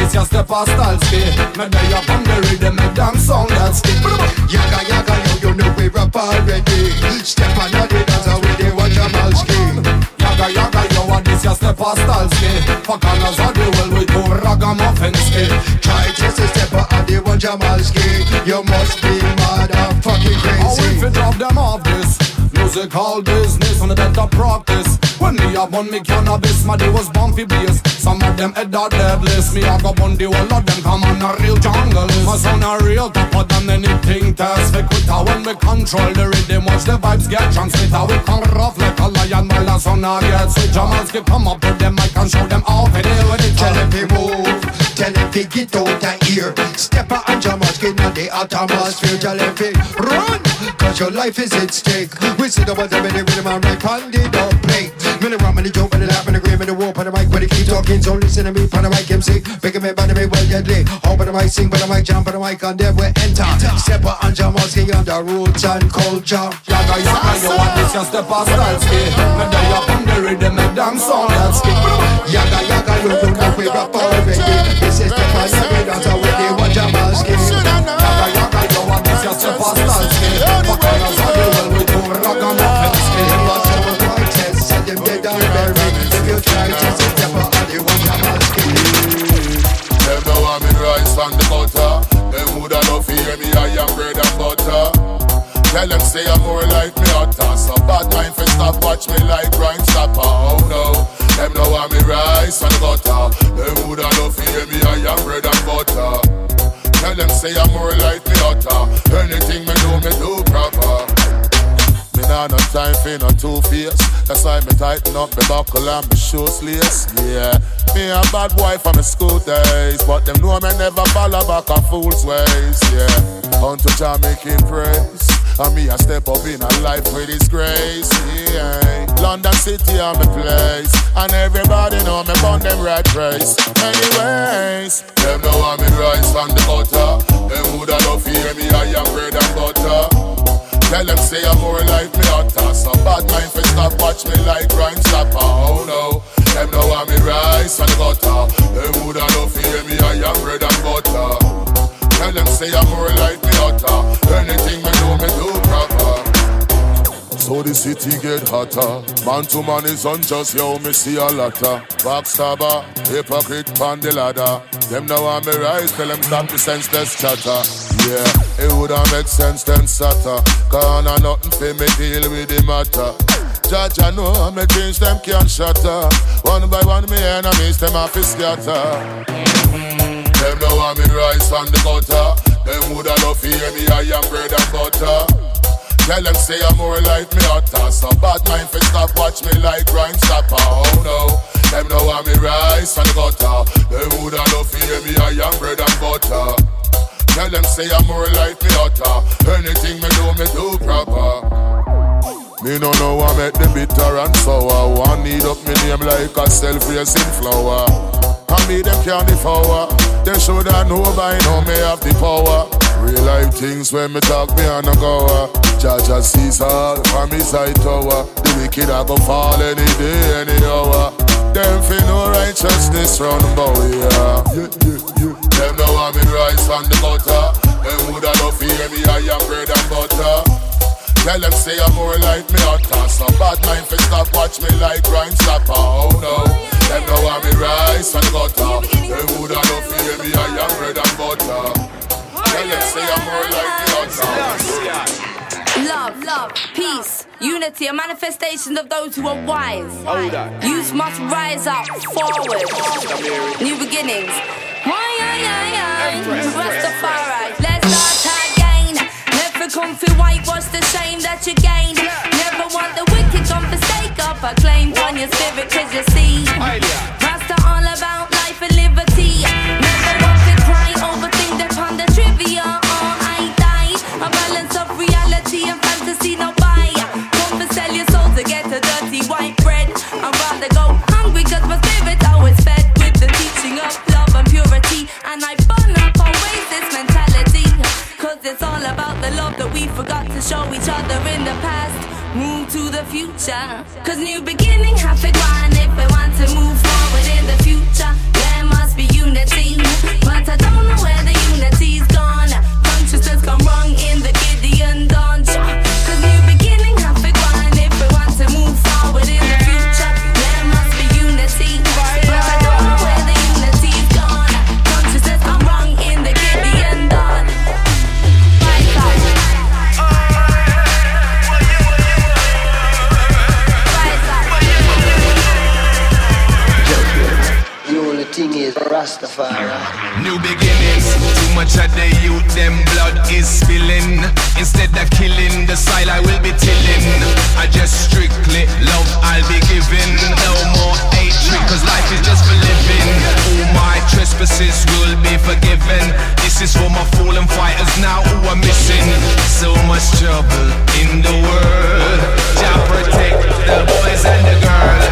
a style ski. Me day up on the rhythm, me damn song that stick. Yaga yaga yo, you know we rap already. Step on the dance with the watch a mal ski. Yaga yaga yo, what this your step a style ski. For corners of the world with two ragamuffin ski. Try just a step on the watch a mal ski. You must be mad and fucking crazy. How if you drop them off this musical business on a better practice? When me a bun me cannabis, my day was bumpy bass. Some of them head are deadless. Me a go bun the whole of them, come on a real jungle. My son a real tougher than anything test. We quit her when we control the rhythm, watch the vibes get transmitted. We come rough like a lion while the sun a get sweet. Jamals keep come up to them, I can show them how to deal with it. Tell them to move, tell them to get out of here. Step out and Jamals get in the atmosphere. Tell them to run, cause your life is at stake. We sit up with them in the rhythm and right on the dub plate. Me the rum and the joke and the laugh and the grim and the whoop on the mic. When they keep talking, so listen to me on the mic M C. Picking me by the way, well deadly. Open the mic, sing by the mic, jump on the mic, and then we enter. Step out and Jamals get on the roots and culture. Yaga yaga yo, what this your step a style ski. Me day up on the rhythm, me damn song that stick. Yaga yaga yo, you know we rap already. This is the part of the dance with the watch a mal ski. Yaga yaga yo, what this your step a style ski. For corners of the world with two ragamuffin ski. Them dead and buried. If you try to sit up on the watch a mal ski. Them know I'm in rice and the butter. Them woulda love to hear me, I am bread and butter. Tell them say I'm more like me hotter. So bad mind for stop watch me like Rhyme Stopper. Oh no, them know I'm in rice and the butter. Them woulda love to hear me, I am bread and butter. Tell them say I'm more like me hotter. Anything me do, me do proper. Me nah no time for no two-face. That's why me tighten up me buckle and me shoes lace. Yeah, me a bad boy from my school days, but them know me never follow back a fool's ways. Yeah, unto Jah make him praise, and me a step up in a life with his grace. Yeah, London City are my place, and everybody know me born them right place. Anyways, them know I'm in rice and the butter. Them woulda love to hear me, I am bread and butter. Tell them say I'm more like me hotter. So bad mind for stop watch me like Rhyme Stopper. Oh no, them know I'm in rice and butter. Them woulda love to hear me, I am bread and butter. Tell them say I'm more like me hotter. Anything me do, me do proper. So the city get hotter. Man to man is unjust, yo, me see a lotta. Backstabber, hypocrite, pan the ladder. Them now I'm me rise, tell them stop the senseless chatter. Yeah, it woulda make sense then satter. Cause I nothing for me deal with the matter. Judge I know me change them can't shatter. One by one me enemies them off is scatter. Them now I'm in rice and the butter. Them woulda love to hear me, I am bread and butter. Tell them say I'm more like me hotter. So bad mind for stop watch me like Rhyme Stopper. Oh no, them know I'm in rice and the butter. Them woulda love to hear me, I am bread and butter. Tell them say I'm more like me hotter. Anything me do, me do proper. Me no know I make them bitter and sour. One need up me name like a self-raising flower. And me them can't devour. They shoulda know by now me have the power. Real life things when me talk me and a goer. Jaja sees all from his side tower. The wicked a go fall any day, any hour. Them feel no righteousness round about here. Yeah, yeah, yeah. Them know I'm in rice and the butter. Them woulda love to hear me, I am bread and butter. Tell them say I'm more like me hotter. So bad mind for stop watch me like Rhyme Stopper. Oh no, them know I'm in rice and the butter. Them woulda love to hear me, I am bread and butter. Tell them say I'm more like me hotter. Love, love, peace, unity, a manifestation of those who are wise. Youth must rise up, forward, new beginnings. Why, why, why, why? Rastafari, let's start again. Never come for whitewash the shame that you gained. Never want the wicked come for stake up a claim on your spirit, cause you see Rasta all about life and liberty. Never want to cry over things that on the trivia. Oh, I die, a balance of reality and fantasy, no buy. Come for sell your soul to get a dirty white bread. I'd rather go hungry cause my spirit always fed with the teaching of love and purity. And I burn up on racist mentality, cause it's all about the love that we forgot to show each other in the past. Move to the future, cause new beginning have to go on. If we want to move forward in the future, there must be unity. But Rastafari. New beginnings, too much of the youth, them blood is spilling. Instead of killing, the side I will be tilling. I just strictly love I'll be giving. No more hatred, cause life is just for living. All my trespasses will be forgiven. This is for my fallen fighters now who are missing. So much trouble in the world. Jah protect the boys and the girls.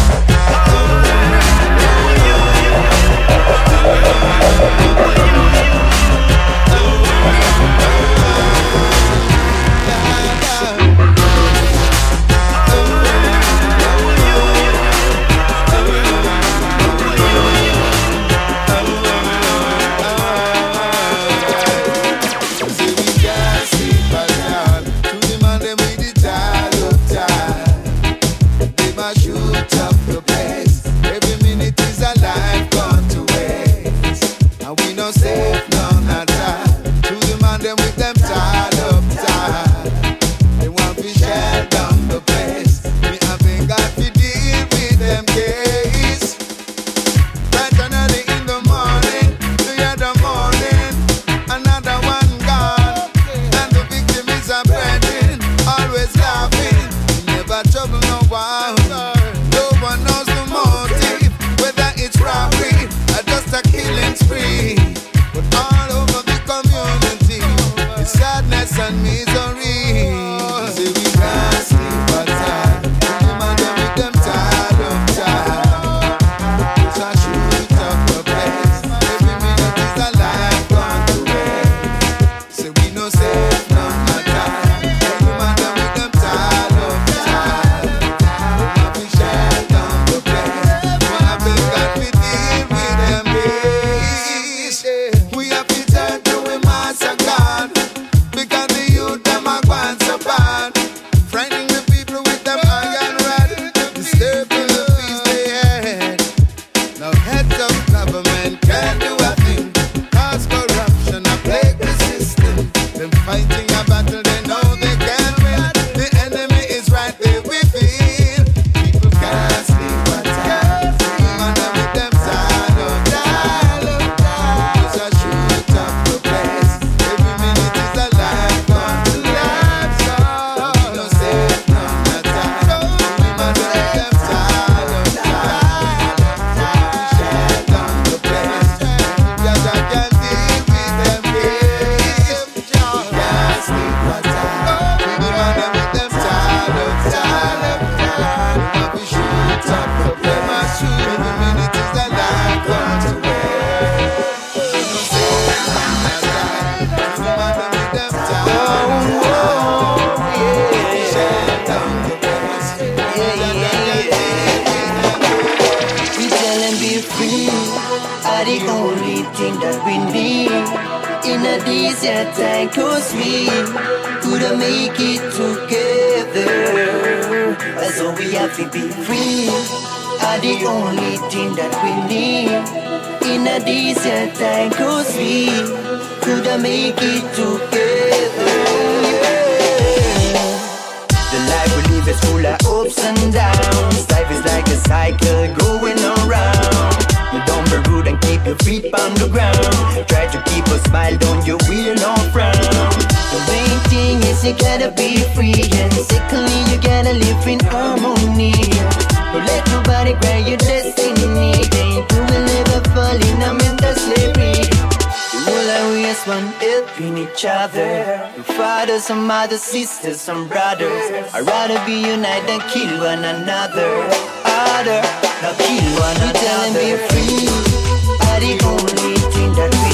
Some other sisters, some brothers. I'd rather be united than kill one another. Other, not kill one another. We tell them be free, are the only thing that we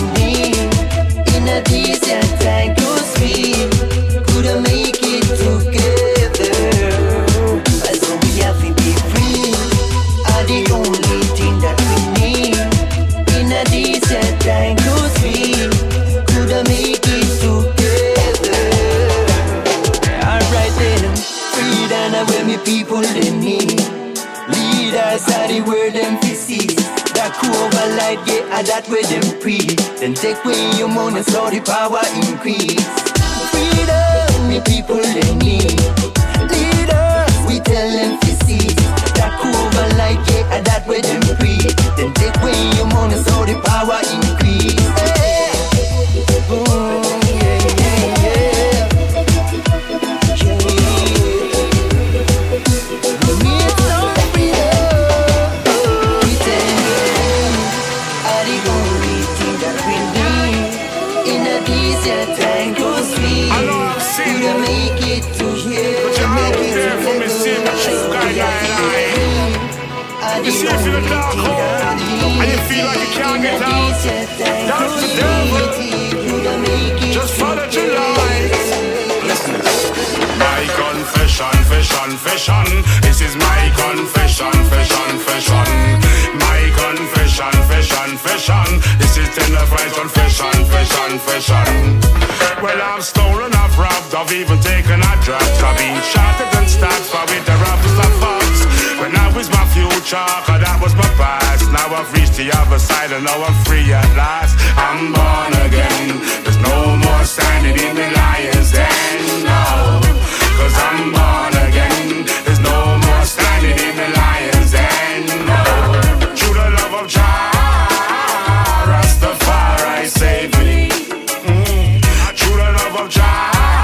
need. In a decent time, cause we couldn't make it together. So we have to be free, are the only thing that we need. In a decent time, cause we couldn't make it together. When me people they need leaders are the word emphasis. That cover light, yeah, that way them preach. Then take away your money so the power increase. Freedom, me people they need leaders, we tell emphasis. That cover light, yeah, that way them preach. Then take away your money so the deep in the dark hole and you feel like you can't get out, that's the devil. Just follow the light. Listen. My confession, confession, confession. This is my confession, confession, confession. My confession, confession, confession. This is tender fried confession, confession, confession. Well, I've stolen, I've robbed, I've even taken a drug. I've been shot and stabbed for with the rappers of fox. When I was my future, cause that was my past. Now I've reached the other side and now I'm free at last. I'm born again. There's no more standing in the lion's den, no. Cause I'm born again. There's no more standing in the lion's den, no. Through the love of Jah, Rastafari save me. Mm. Through the love of Jah,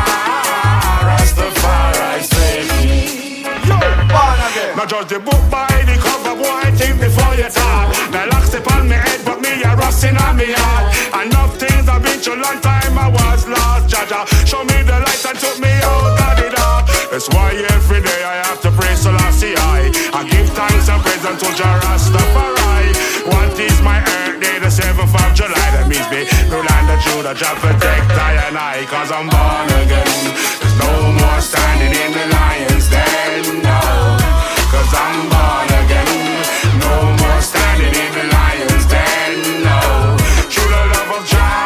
Rastafari save me. Yo, born again. Now judge the book by the cover, boy, think before you talk. Now locks upon me head, but me a rusting on me heart. Enough things I've been through, long time I was lost. Jaja, show me the light and took me out of the dark. That's why every day I have to pray Selassie I I give thanks and praise unto Jah Rastafari. What is my earth day, the seventh of July? That means me, no land of Judah, Jah protect I and I. Cause I'm born again. There's no more standing in the lion's den, no. Cause I'm born again. No more standing in the lion's den, no. Through the love of Jah,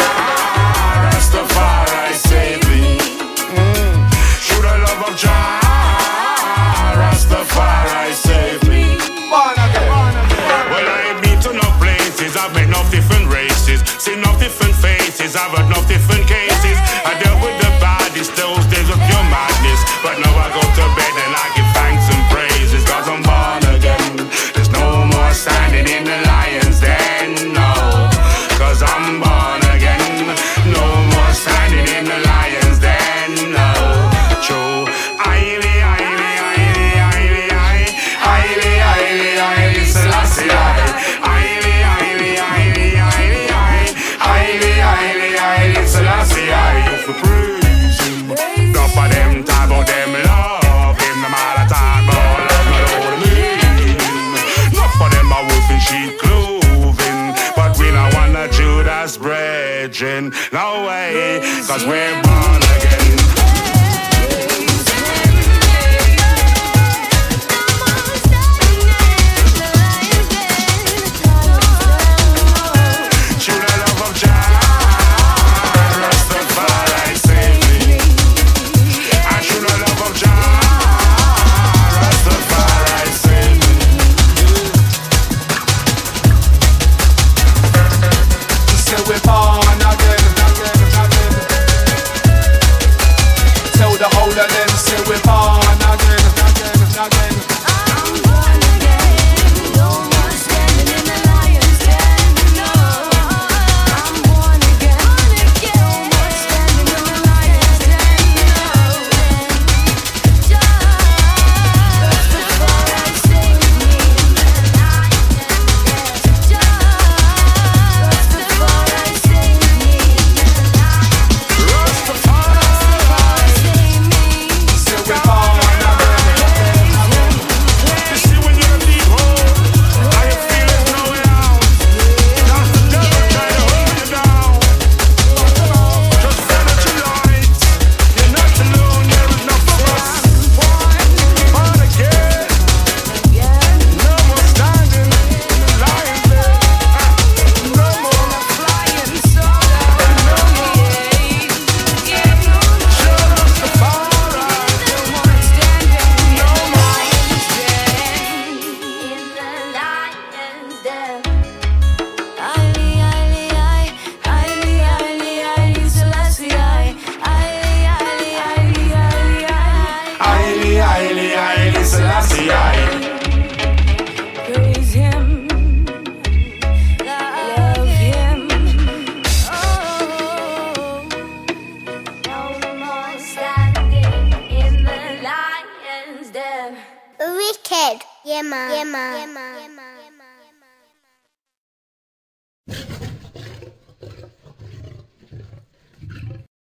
Rastafari save me. Mm. Through the love of Jah, Rastafari save me. Born again. Well, I've been to enough places, I've met enough different races, seen enough different faces, I've heard enough different cases. I dealt with the baddest those days of pure madness, but now I go to bed and I give thanks and praises. Cause I'm born again. There's no more standing in the lion's den, no. Cause I'm born again. No more standing in the lion's den, no. True. Aye, aye, aye, aye, aye, aye, aye, aye, Selassie, aye. Aye, aye, aye, aye, aye, aye, aye, aye, Selassie, aye. For praise him. Enough of them talk about them love him. Them all a talk about love, not all of me. Enough of them a wolf in sheep clothing, but we don't want a Judas brethren. No way, cause we're born again. Wicked. Yeah, man. Yeah, man. Yeah, man. Yeah, man.